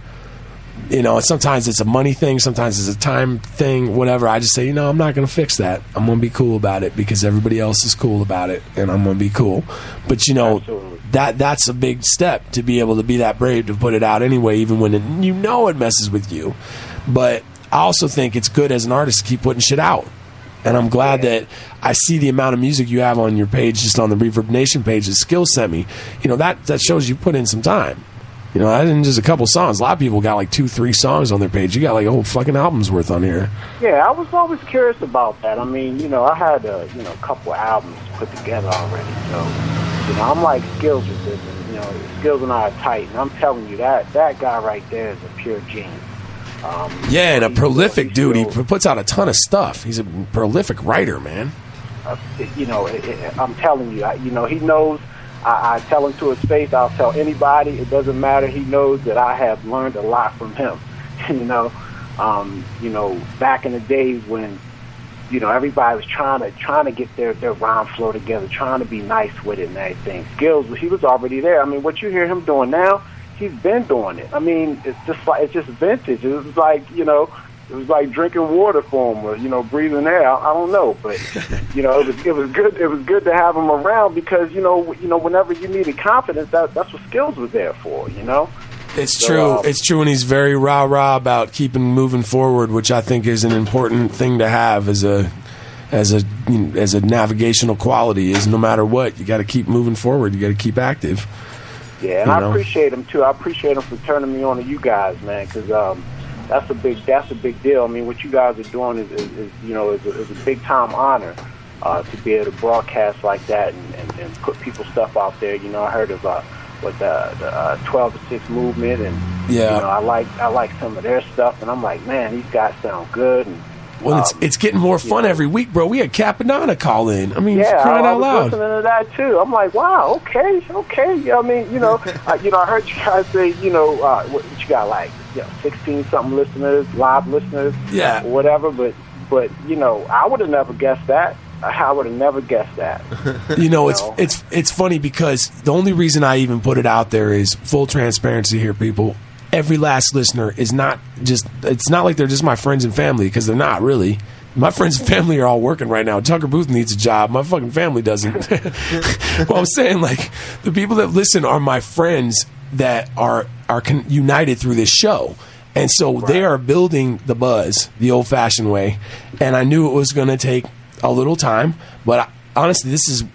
You know, sometimes it's a money thing, sometimes it's a time thing, whatever. I just say, you know, I'm not going to fix that. I'm going to be cool about it because everybody else is cool about it, and I'm going to be cool. But, you know, Absolutely. that that's a big step to be able to be that brave to put it out anyway, even when it, you know it messes with you. But I also think it's good as an artist to keep putting shit out. And I'm glad that I see the amount of music you have on your page, just on the Reverb Nation page that Skill sent me. You know, that, that shows you put in some time. You know, that isn't just a couple songs. A lot of people got like two, three songs on their page. You got like a whole fucking album's worth on here. Yeah, I was always curious about that. I mean, you know, I had a, you know, a couple albums put together already. So, you know, I'm like Skills with this. And, you know, Skills and I are tight. And I'm telling you, that, that guy right there is a pure genius. Um, yeah, and a prolific dude. He puts out a ton of stuff. He's a prolific writer, man. Uh, you know, it, it, I'm telling you, I, you know, he knows. I, I tell him to his face. I'll tell anybody. It doesn't matter. He knows that I have learned a lot from him. you know, um, you know, back in the days when, you know, everybody was trying to trying to get their their rhyme flow together, trying to be nice with it and everything. Skills, he was already there. I mean, what you hear him doing now. He's been doing it. I mean, it's just like it's just vintage. It was like you know, it was like drinking water for him, or you know, breathing air. I, I don't know, but you know, it was it was good. It was good to have him around because you know, you know, whenever you needed confidence, that that's what Skills was there for. You know, it's so, true. Um, it's true, and he's very rah rah about keeping moving forward, which I think is an important thing to have as a as a you know, as a navigational quality. Is no matter what, you got to keep moving forward. You got to keep active. Yeah, and you I know? appreciate him too. I appreciate him for turning me on to you guys, man, because um, that's a big that's a big deal. I mean, what you guys are doing is, is, is you know is a, is a big time honor uh, to be able to broadcast like that and, and, and put people's stuff out there. You know, I heard of uh, what the, the uh, twelve to six movement, and yeah, you know, I like I like some of their stuff, and I'm like, man, these guys sound good. And Well, it's um, it's getting more fun every week, bro. We had Capadonna call in. I mean, yeah, crying I, I out was loud. listening to that too. I'm like, wow, okay, okay. Yeah, I mean, you know, I, you know, I heard you guys say, you know, uh, what, what you got like, you know, sixteen something listeners, live listeners, yeah, or whatever. But, but you know, I would have never guessed that. I would have never guessed that. You know, it's it's it's funny because the only reason I even put it out there is full transparency here, people. Every last listener is not just, it's not like they're just my friends and family, because they're not really. My friends and family are all working right now. Tucker Booth needs a job. My fucking family doesn't. Well, I'm saying, like, the people that listen are my friends that are are con- united through this show. And so right. They are building the buzz the old-fashioned way. And I knew it was going to take a little time. But I, honestly, this is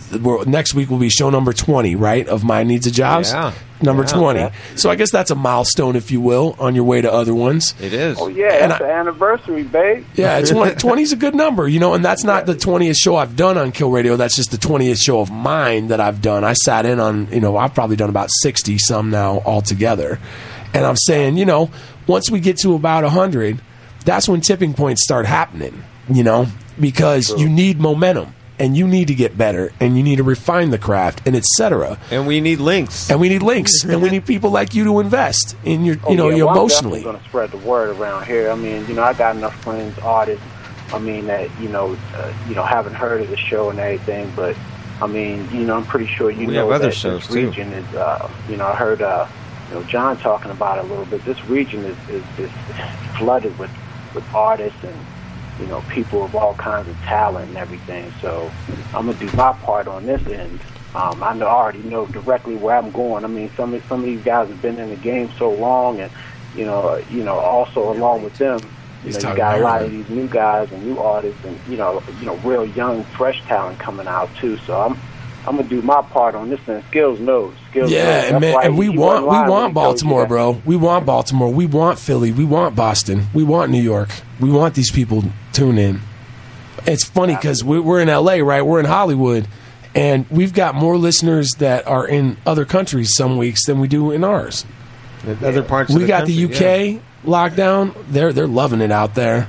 we're, next week will be show number twenty, right, of My Needs of Jobs. Yeah. Number Yeah. twenty. Yeah. So I guess that's a milestone, if you will, on your way to other ones. It is. Oh yeah, And that's I- the anniversary, babe. Yeah, it's one, twenty is a good number, you know, and that's not the twentieth show I've done on Kill Radio. That's just the twentieth show of mine that I've done. I sat in on, you know, I've probably done about sixty some now altogether. And I'm saying, you know, once we get to about one hundred, that's when tipping points start happening, you know, because you need momentum. And you need to get better, and you need to refine the craft, and et cetera. And we need links. And we need links, and we need people like you to invest in your, you Oh, know, yeah, your well, emotionally. I'm definitely going to spread the word around here. I mean, you know, I got enough friends, artists. I mean, that you know, uh, you know, haven't heard of the show and everything, but I mean, you know, I'm pretty sure you We know have other that shows, this too. region is. Uh, you know, I heard, uh, you know, John talking about it a little bit. This region is is, is flooded with with artists and, you know, people of all kinds of talent and everything. So I'm gonna do my part on this end. Um, I know I already know directly where I'm going. I mean, some of some of these guys have been in the game so long, and you know, uh, you know, also along with them, you He's know, you talking got a lot of Maryland. these new guys and new artists, and you know, you know, real young, fresh talent coming out too. So I'm I'm gonna do my part on this end. Skills knows. Skills knows. Yeah, That's and, man, why and we he- he want wasn't we lying when want he told you Baltimore, that. bro. We want Baltimore. We want Philly. We want Boston. We want New York. We want these people to tune in. It's funny because we, we're in L A, right? We're in Hollywood, and we've got more listeners that are in other countries some weeks than we do in ours. In other parts of We the got country, the U K lockdown. They're they're loving it out there,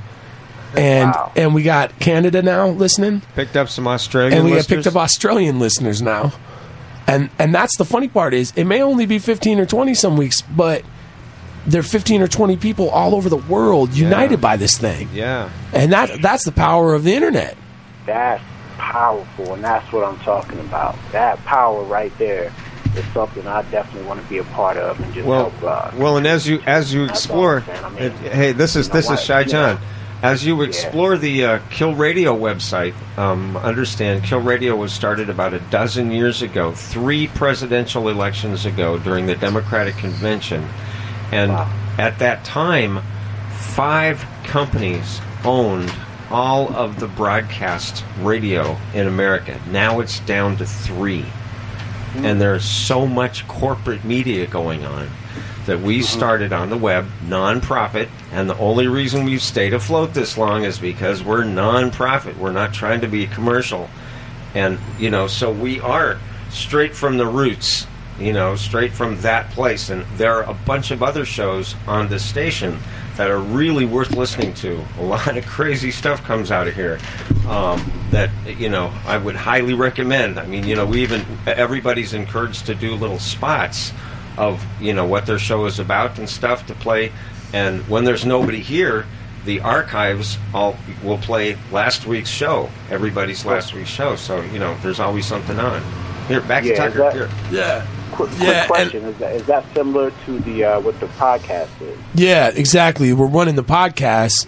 and Wow. and we got Canada now listening. yeah. Picked up some Australian And we have listeners. picked up Australian listeners now. And and that's the funny part is it may only be fifteen or twenty some weeks, but there are fifteen or twenty people all over the world united by this thing. Yeah. And that that's the power of the internet. That's powerful, and that's what I'm talking about. That power right there is something I definitely want to be a part of and just Well, help. Uh, well, and as you as you That's explore, all I'm saying. I mean, it- hey, this is you know this is what, Shy you know. John. As you explore the uh, Kill Radio website, um, understand Kill Radio was started about a dozen years ago, three presidential elections ago during the Democratic Convention, and Wow. at that time, five companies owned all of the broadcast radio in America. Now it's down to three. And there's so much corporate media going on that we started on the web, non-profit, and the only reason we've stayed afloat this long is because we're non-profit. We're not trying to be commercial. And, you know, so we are straight from the roots, you know, straight from that place. And there are a bunch of other shows on this station that are really worth listening to. A lot of crazy stuff comes out of here um, that, you know, I would highly recommend. I mean, you know, we even, everybody's encouraged to do little spots of, you know, what their show is about and stuff to play. And when there's nobody here, the archives all will play last week's show, everybody's last week's show. So, you know, there's always something on. Here, back to Yeah, is Tucker. that- Here. Yeah. quick, quick Yeah, and- question: Is that is that similar to the uh, what the podcast is? Yeah, exactly. We're running the podcast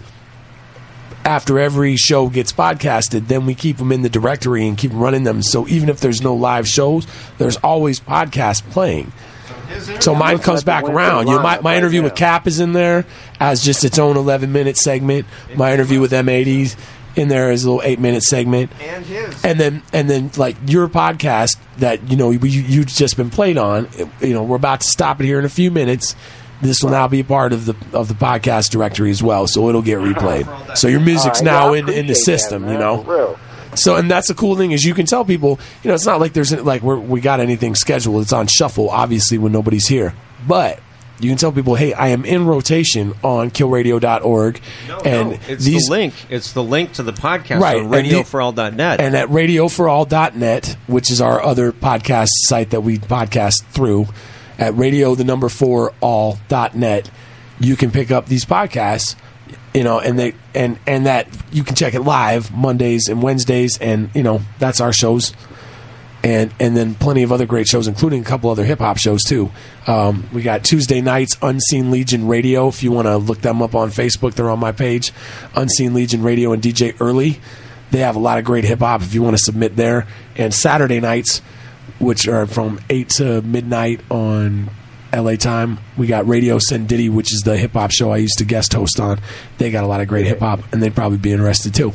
after every show gets podcasted. Then we keep them in the directory and keep running them. So even if there's no live shows, there's always podcasts playing. So mine looking comes at the back Wednesday around. You know, my, lineup my right interview now. with Cap is in there as just its own eleven minute segment. My interview with M eighties in there is a little eight minute segment. And his. And then, and then, like your podcast that you know you you've just been played on. You know, we're about to stop it here in a few minutes. This will now be a part of the of the podcast directory as well, so it'll get replayed. So your music's All right, now yeah, I in in the appreciate system, that, you man, know. for real. So, and that's the cool thing is you can tell people, you know, it's not like there's like we're, we got anything scheduled. It's on shuffle, obviously, when nobody's here. But you can tell people, hey, I am in rotation on kill radio dot org. No, and no, it's these, the link. It's the link to the podcast Right, on and radio the- for all dot net. And at radio for all dot net, which is our other podcast site that we podcast through, at radio the number four all dot net, you can pick up these podcasts, you know, and they and and that you can check it live Mondays and Wednesdays, and you know that's our shows, and and then plenty of other great shows, including a couple other hip hop shows too. Um, we got Tuesday nights, Unseen Legion Radio. If you want to look them up on Facebook, they're on my page, Unseen Legion Radio and D J Early. They have a lot of great hip hop if you want to submit there. And Saturday nights, which are from eight to midnight on L A time, we got Radio Sendiddy, which is the hip hop show I used to guest host on. They got a lot of great hip hop, and they'd probably be interested too.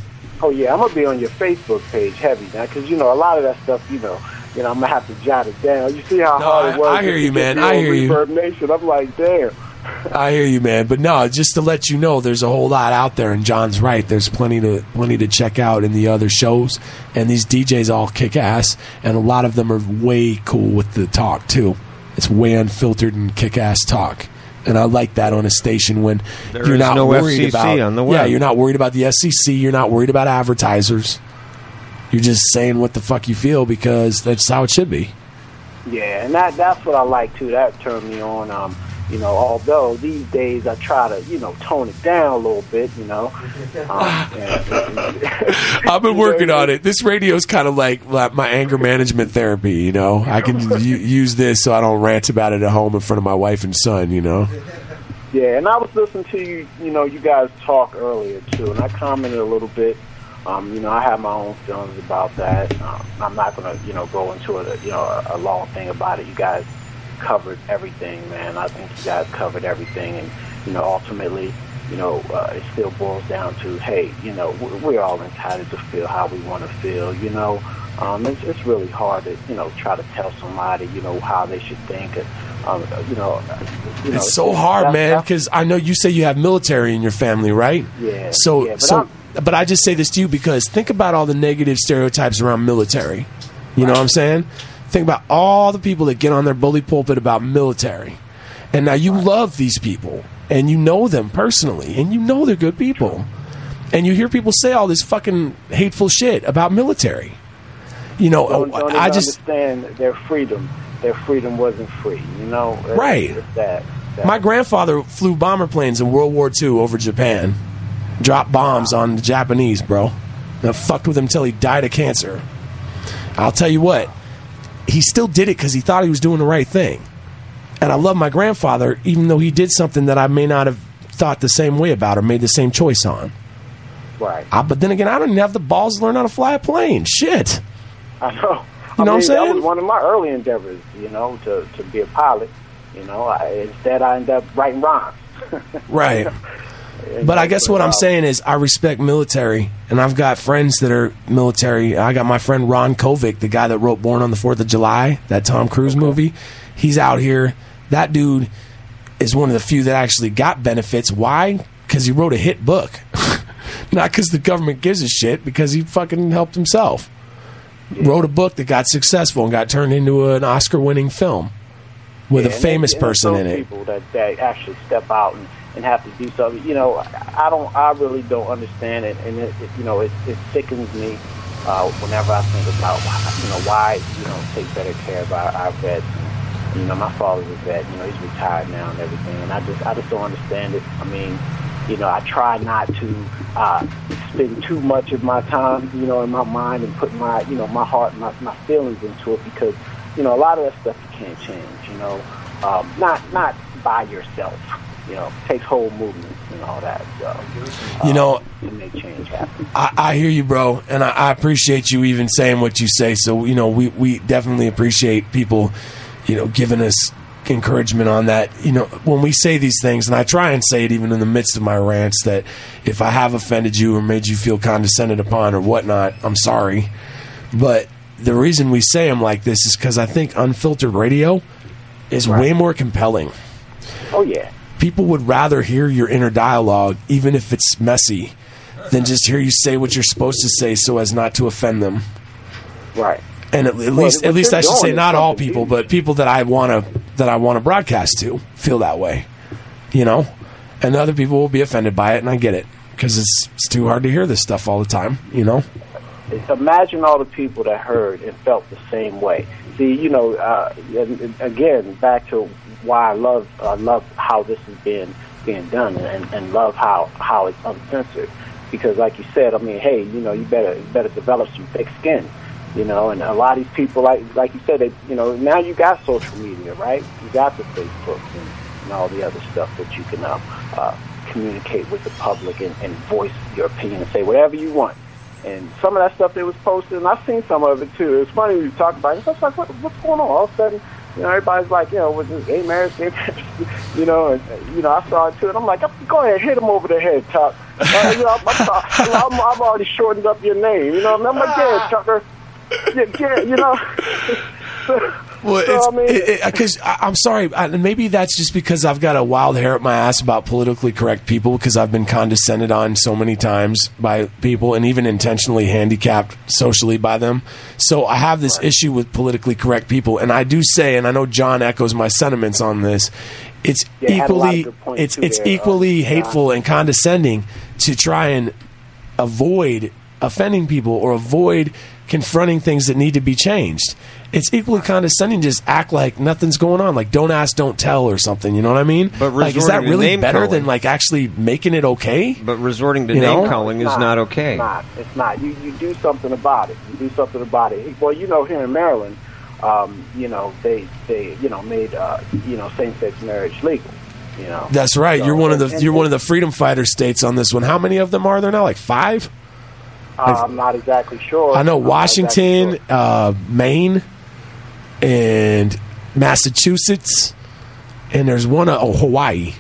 Oh yeah, I'm gonna be on your Facebook page heavy now, because you know a lot of that stuff. You know, you know I'm gonna have to jot it down. You see how No, hard I- it was. I hear just you, to get man. me I on hear you. Reverb Nation. I'm like, damn. I hear you, man. But no, just to let you know, there's a whole lot out there, and John's right. There's plenty to plenty to check out in the other shows, and these D Js all kick ass, and a lot of them are way cool with the talk too. It's way unfiltered and kick ass talk, and I like that on a station when There you're is not no worried F C C about on the yeah, web. you're not worried about the S E C. You're not worried about advertisers. You're just saying what the fuck you feel because that's how it should be. Yeah, and that that's what I like too. That turned me on. Um, you know, although these days I try to, you know, tone it down a little bit, you know. Um, and, I've been working on it. This radio is kind of like, like my anger management therapy, you know. I can u- use this so I don't rant about it at home in front of my wife and son, you know. yeah, and I was listening to you, you know, you guys talk earlier too, and I commented a little bit. Um, you know, I have my own feelings about that. Um, I'm not going to, you know, go into a, you know, a, a long thing about it. You guys covered everything, man. I think you guys covered everything, and you know, ultimately, you know, uh, it still boils down to, hey, you know, we're, we're all entitled to feel how we want to feel. You know, um, it's, it's really hard to, you know, try to tell somebody, you know, how they should think. And, um, you know, you know, It's so hard, that's- man, that's- because I know you say you have military in your family, right? Yeah, So, yeah, but so, I'm- but I just say this to you because think about all the negative stereotypes around military. You know what I'm saying? Think about all the people that get on their bully pulpit about military. And now you love these people, and you know them personally, and you know they're good people. And you hear people say all this fucking hateful shit about military. You know, don't, don't I even just... understand their freedom. Their freedom wasn't free, you know? It's- Right. It's that, that. My grandfather flew bomber planes in World War Two over Japan. Dropped bombs on the Japanese, bro. And I fucked with him until he died of cancer. I'll tell you what, he still did it because he thought he was doing the right thing. And I love my grandfather, even though he did something that I may not have thought the same way about or made the same choice on. Right. I, but then again, I don't even have the balls to learn how to fly a plane. Shit. I know. You know I what I'm mean, saying? That was one of my early endeavors, you know, to, to be a pilot. You know, I, instead I ended up writing rhymes. Right. But I guess what I'm saying is I respect military, and I've got friends that are military. I got my friend Ron Kovic, the guy that wrote Born on the fourth of July, that Tom Cruise movie. He's out here. That dude is one of the few that actually got benefits. Why? Because he wrote a hit book. Not because the government gives a shit, because he fucking helped himself. Wrote a book that got successful and got turned into an Oscar-winning film with Yeah, a and famous then- and person those in it. People that, that actually step out and, and have to do something. You know, I don't. I really don't understand it, and it, it you know, it, it sickens me uh, whenever I think about you know why you know take better care of our, our vets. And, you know, my father's a vet. You know, he's retired now and everything, and I just I just don't understand it. I mean, you know, I try not to uh, spend too much of my time, you know, in my mind and put my you know my heart, my my feelings into it, because you know a lot of that stuff you can't change. You know, um, not not by yourself. You know, it takes whole movements and all that. So, uh, You know, to make change happen. I, I hear you, bro, and I, I appreciate you even saying what you say. So, you know, we, we definitely appreciate people, you know, giving us encouragement on that. You know, when we say these things, and I try and say it even in the midst of my rants, that if I have offended you or made you feel condescended upon or whatnot, I'm sorry. But the reason we say them like this is because I think unfiltered radio is Right. way more compelling. Oh, yeah. People would rather hear your inner dialogue, even if it's messy, than just hear you say what you're supposed to say so as not to offend them. Right. And at, at Well, least, what at least you're I should doing say is not all something people, huge. but people that I want to that I want to broadcast to feel that way, you know. And other people will be offended by it, and I get it because it's it's too hard to hear this stuff all the time, you know. Imagine all the people that heard and felt the same way. See, you know, uh, and, and again, back to why I love I love how this is being being done, and, and love how, how it's uncensored. Because, like you said, I mean, hey, you know, you better you better develop some thick skin, you know. And a lot of these people, like like you said, they, you know, now you got social media, right? You got the Facebook and, and all the other stuff that you can uh, uh, communicate with the public and, and voice your opinion and say whatever you want. And some of that stuff they was posted, and I've seen some of it too. It's funny when you talk about it. It's like, what, what's going on? All of a sudden, You know, everybody's like, you know, was this gay marriage, gay marriage? You know, and, you know, I saw it too, and I'm like, go ahead, hit him over the head, Tuck. Uh, you know, I'm, I'm, you know, I'm, I've already shortened up your name, you know, and I'm like, yeah, Tucker. Yeah, yeah, you know. Well, So, it's I mean- because I'm sorry. I, maybe that's just because I've got a wild hair up my ass about politically correct people because I've been condescended on so many times by people and even intentionally handicapped socially by them. So I have this issue with politically correct people, and I do say, and I know John echoes my sentiments on this. It's Yeah, had a lot of equally good points it's too it's there, equally uh, hateful and condescending to try and avoid offending people or avoid confronting things that need to be changed. It's equally condescending to just act like nothing's going on, like don't ask, don't tell or something, you know what I mean? But like, is resorting that to really name better calling. than like actually making it okay? But resorting to You name know? calling is It's not okay. It's not. It's not. You you do something about it. You do something about it. Well, you know, here in Maryland, um, you know, they they you know made uh, you know same-sex marriage legal. You know. That's right. So, you're one of the and- you're one of the freedom fighter states on this one. How many of them are there now? Like five? Uh, I'm not exactly sure. I know I'm not Washington, exactly sure. uh, Maine, and Massachusetts, and there's one uh, oh Hawaii.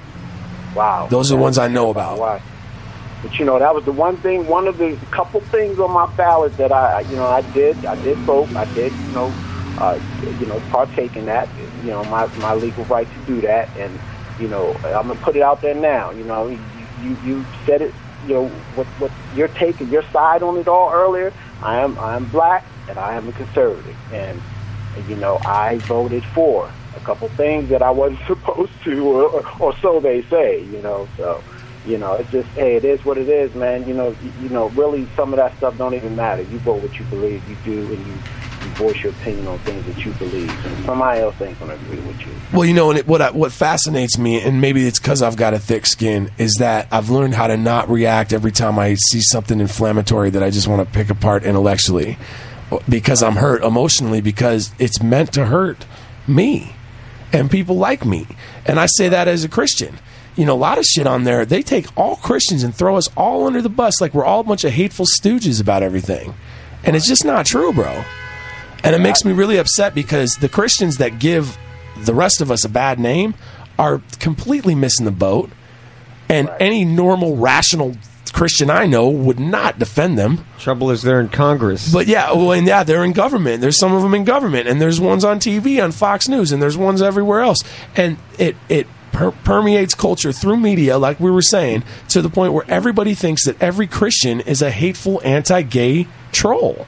Wow. Those are the ones I know about. Why? But you know, that was the one thing, one of the couple things on my ballot that I, you know, I did, I did vote, I did, you know, uh, you know, partake in that, you know, my my legal right to do that, and you know, I'm gonna put it out there now. You know, you you, you said it, you know, what what your take and your side on it all earlier. I am I am black and I am a conservative, and you know, I voted for a couple things that I wasn't supposed to, or, or so they say. You know, so. You know, it's just, hey, it is what it is, man. You know, you, you know, really, some of that stuff don't even matter. You vote what you believe you do, and you, you voice your opinion on things that you believe. And somebody else ain't going to agree with you. Well, you know, and it, what I, what fascinates me, and maybe it's because I've got a thick skin, is that I've learned how to not react every time I see something inflammatory that I just want to pick apart intellectually, because I'm hurt emotionally, because it's meant to hurt me and people like me. And I say that as a Christian. You know, a lot of shit on there, they take all Christians and throw us all under the bus like we're all a bunch of hateful stooges about everything. And it's just not true, bro. And it makes me really upset because the Christians that give the rest of us a bad name are completely missing the boat. And any normal, rational Christian I know would not defend them. Trouble is they're in Congress. But yeah, well, and yeah, they're in government. There's some of them in government, and there's ones on T V on Fox News, and there's ones everywhere else. And it it per- permeates culture through media, like we were saying, to the point where everybody thinks that every Christian is a hateful, anti-gay troll.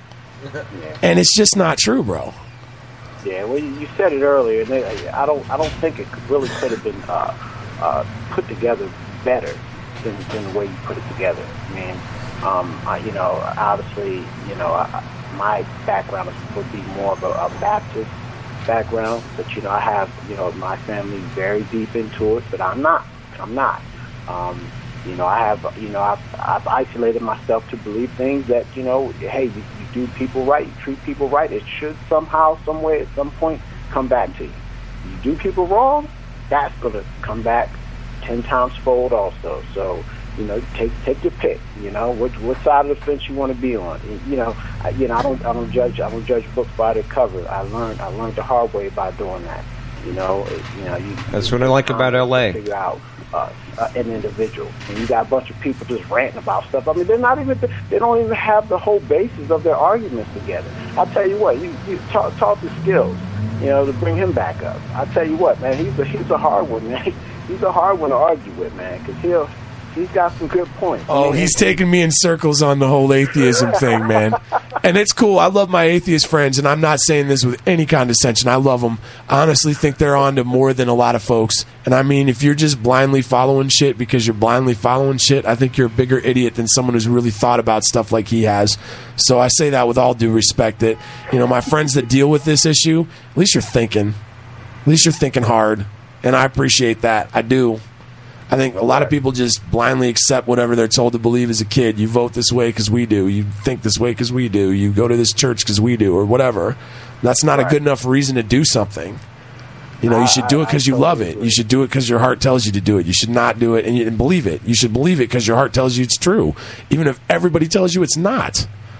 And it's just not true, bro. Yeah, well, you you said it earlier, and they, I don't, I don't think it could really could have been uh, uh, put together better than, than the way you put it together. I mean, um, I, you know, obviously, you know, I, my background is, would be more of a, a Baptist background, but you know, I have, you know, my family very deep into it, but I'm not. I'm not. Um, you know, I have, you know, I've, I've isolated myself to believe things that, you know, hey, you, you do people right, you treat people right. It should somehow, somewhere, at some point, come back to you. You do people wrong, that's going to come back ten times fold also. So, you know, take take your pick. You know, what what side of the fence you want to be on. You know, I, you know, I don't I don't judge I don't judge books by their cover. I learned I learned the hard way by doing that. You know, it, you know, you. That's what I like about L A. Figure out uh, uh, an individual, and you got a bunch of people just ranting about stuff. I mean, they're not even they don't even have the whole basis of their arguments together. I'll tell you what, you, you talk talk to Skills, you know, to bring him back up. I'll tell you what, man, he's a he's a hard one, man. He's a hard one to argue with, man, because he'll. He's got some good points. Oh, he's taking me in circles on the whole atheism thing, man. And it's cool. I love my atheist friends, and I'm not saying this with any condescension. I love them. I honestly think they're on to more than a lot of folks. And I mean, if you're just blindly following shit because you're blindly following shit, I think you're a bigger idiot than someone who's really thought about stuff like he has. So I say that with all due respect that, you know, my friends that deal with this issue, at least you're thinking. At least you're thinking hard. And I appreciate that. I do. I think a lot of people just blindly accept whatever they're told to believe as a kid. You vote this way because we do. You think this way because we do. You go to this church because we do, or whatever. That's not a good enough reason to do something. You know, you should do it because you love it. You should do it because your heart tells you to do it. You should not do it and, you, and believe it. You should believe it because your heart tells you it's true, even if everybody tells you it's not.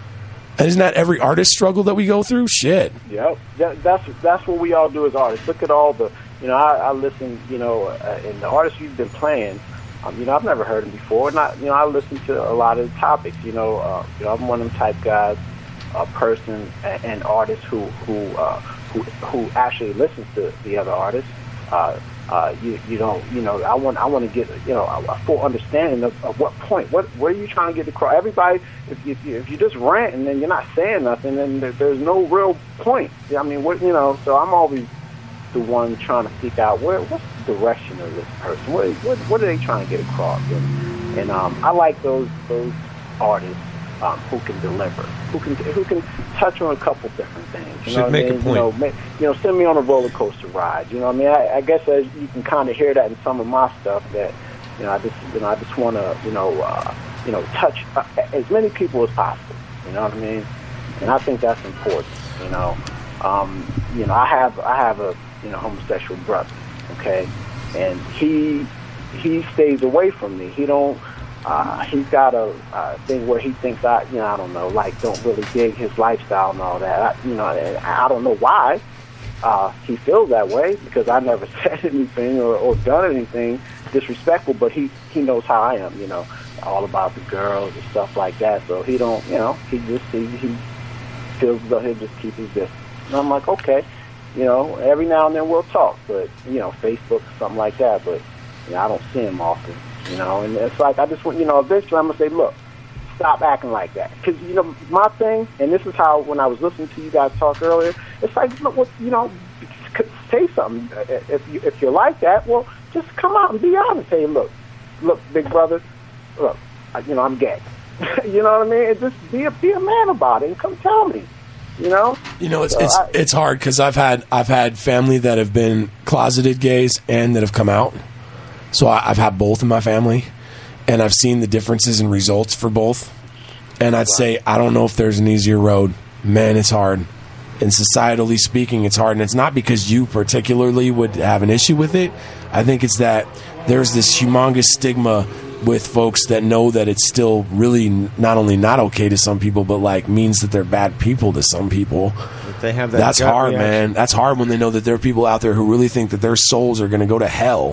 And isn't that every artist struggle that we go through? Shit. Yep, that, that's that's what we all do as artists. Look at all the, you know, I, I listen, you know, uh, and the artists you've been playing, um, you know, I've never heard them before. Not, you know, I listen to a lot of the topics. You know, uh, you know, I'm one of them type guys, a person and, and artist who who uh, who who actually listens to the other artists. Uh, uh, you you don't, you know, I want I want to get, you know, a, a full understanding of, of what point, what what are you trying to get across? Everybody, if you if you, if you just rant and then you're not saying nothing, then there, there's no real point. I mean, what you know, so I'm always the one trying to seek out where what's the direction of this person, what what, what are they trying to get across, and and um, I like those those artists um, who can deliver, who can who can touch on a couple different things. You Should know what make I a mean? point. You know, make, you know, send me on a roller coaster ride. You know what I mean? I, I guess as you can kind of hear that in some of my stuff that, you know, I just, you know, I just want to, you know, uh, you know, touch uh, as many people as possible. You know what I mean? And I think that's important. You know, um, you know, I have, I have a, you know, homosexual brother. Okay, and he, he stays away from me. He don't. Uh, he's got a uh, thing where he thinks I, you know, I don't know, like don't really dig his lifestyle and all that. I, you know, I don't know why uh, he feels that way because I never said anything or, or done anything disrespectful. But he, he knows how I am, you know, all about the girls and stuff like that. So he don't, you know, he just he, he feels as though he'll just keep his distance. And I'm like, okay, you know, every now and then we'll talk, but you know, Facebook or something like that. But you know, I don't see him often. You know, and it's like I just want, you know, eventually I'm going to say, look, stop acting like that. Because, you know, my thing, and this is how, when I was listening to you guys talk earlier, it's like, look, what, you know, say something. If, you, if you're like that, well, just come out and be honest. Say, look, look, big brother, look, you know, I'm gay. You know what I mean? And just be a, be a man about it and come tell me. You know, you know, it's so it's I, it's hard because I've had I've had family that have been closeted gays and that have come out. So I, I've had both in my family, and I've seen the differences in results for both. And I'd say I don't know if there's an easier road. Man, it's hard. And societally speaking, it's hard. And it's not because you particularly would have an issue with it. I think it's that there's this humongous stigma with folks that know that it's still really not only not okay to some people, but like means that they're bad people to some people. If they have that That's gut hard, reaction. man. That's hard when they know that there are people out there who really think that their souls are going to go to hell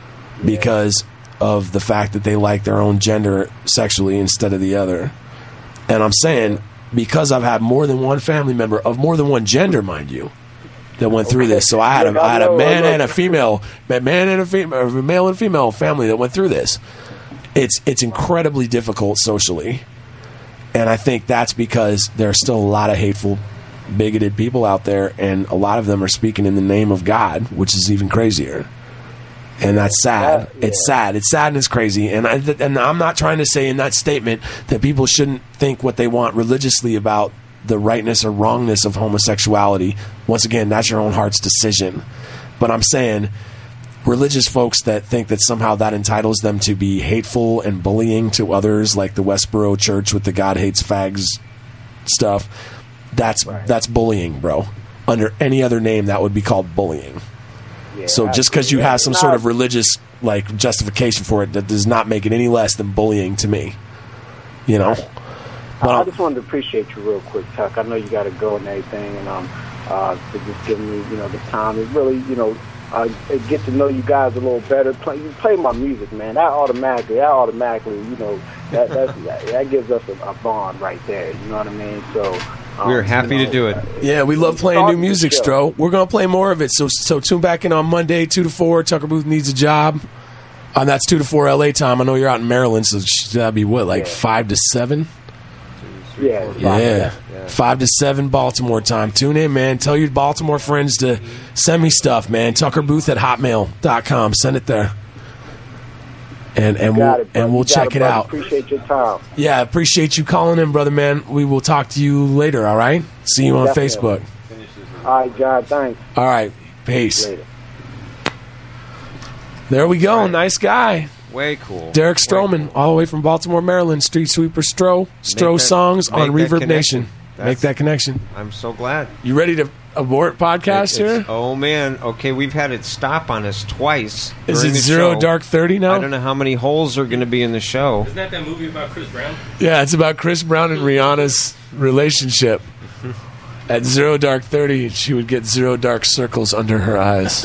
because of the fact that they like their own gender sexually instead of the other. And I'm saying, because I've had more than one family member of more than one gender, mind you, that went through this. So I had a, I had a man and a female, a man and a female, a male and female family that went through this. It's it's incredibly difficult socially, and I think that's because there are still a lot of hateful, bigoted people out there, and a lot of them are speaking in the name of God, which is even crazier. And that's sad. It's sad. It's sad and it's crazy. And I, and I'm not trying to say in that statement that people shouldn't think what they want religiously about the rightness or wrongness of homosexuality. Once again, that's your own heart's decision. But I'm saying religious folks that think that somehow that entitles them to be hateful and bullying to others, like the Westboro Church with the God hates fags stuff, that's right. That's bullying, bro. Under any other name, that would be called bullying. Yeah, so just because you have some sort of religious like justification for it, that does not make it any less than bullying to me. You know. But I just wanted to appreciate you real quick, Tuck. I know you got to go and everything, and um, uh, for just giving me, you know, the time. It really, you know, uh, get to know you guys a little better. Play, you play my music, man. That automatically, that automatically, you know, that that's, that, that gives us a, a bond right there. You know what I mean? So. Um, We're happy you know, to do it. Yeah, we love playing new music, Stro. We're going to play more of it. So so tune back in on Monday, two to four. Tucker Booth Needs a Job. Uh, that's two to four L A time. I know you're out in Maryland, so that'd be what, like yeah. five to seven? Yeah. Yeah. yeah. five to seven Baltimore time. Tune in, man. Tell your Baltimore friends to send me stuff, man. Tucker Booth at hotmail dot com. Send it there. And and we'll it, and we'll you check it, it out. Appreciate your time. Yeah, appreciate you calling in, brother man. We will talk to you later, all right? See you on Definitely. Facebook. All right, John, thanks. All right, peace. Later. There we go. Right. Nice guy. Way cool. Derek Stroman, cool. all the way from Baltimore, Maryland. Street Sweeper Stro. Stro that, songs on Reverb connection. Nation. That's, make that connection. I'm so glad. You ready to abort podcast It's- here? Oh man, okay, we've had it stop on us twice. Is during it the Zero show. Dark thirty now? I don't know how many holes are going to be in the show. Isn't that that movie about Chris Brown? Yeah, it's about Chris Brown and Rihanna's relationship. At Zero Dark thirty, she would get zero dark circles under her eyes.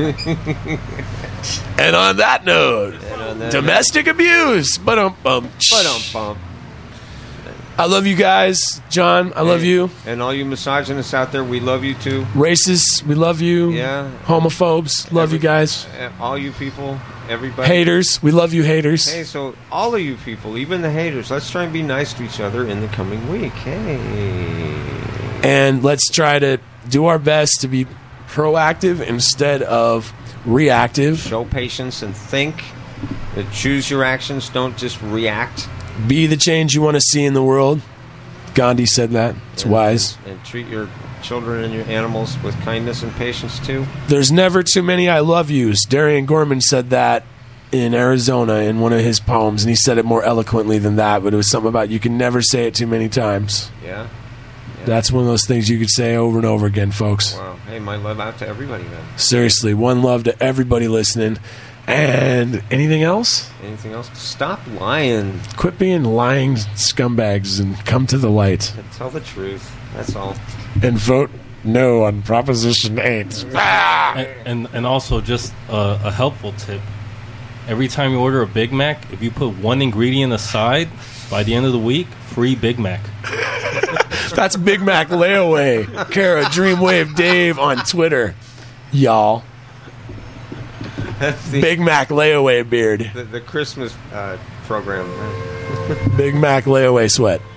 And on that note, on that domestic abuse. Ba-dum-bum. Ba-dum-bum. I love you guys. John, I love Hey, you. And all you misogynists out there, we love you too. Racists, we love you. Yeah. Homophobes, love you guys. Uh, All you people, everybody. Haters, we love you haters. Hey, so all of you people, even the haters, let's try and be nice to each other in the coming week. Hey. And let's try to do our best to be proactive instead of reactive. Show patience and think. Uh, Choose your actions. Don't just react. Be the change you want to see in the world. Gandhi said that. It's And- wise. And treat your children and your animals with kindness and patience too. There's never too many I love yous. Darian Gorman said that in Arizona in one of his poems, and he said it more eloquently than that, but it was something about you can never say it too many times. Yeah. That's one of those things you could say over and over again, folks. Wow. Hey, my love out to everybody then. Seriously, one love to everybody listening. And anything else? Anything else? Stop lying. Quit being lying scumbags and come to the light. And tell the truth. That's all. And vote no on Proposition eight. And, and and also just uh, a helpful tip: every time you order a Big Mac, if you put one ingredient aside, by the end of the week, free Big Mac. That's Big Mac Layaway. Kara Dreamwave Dave on Twitter. Y'all. That's the, Big Mac Layaway beard. the, the Christmas uh, program. Big Mac Layaway sweat.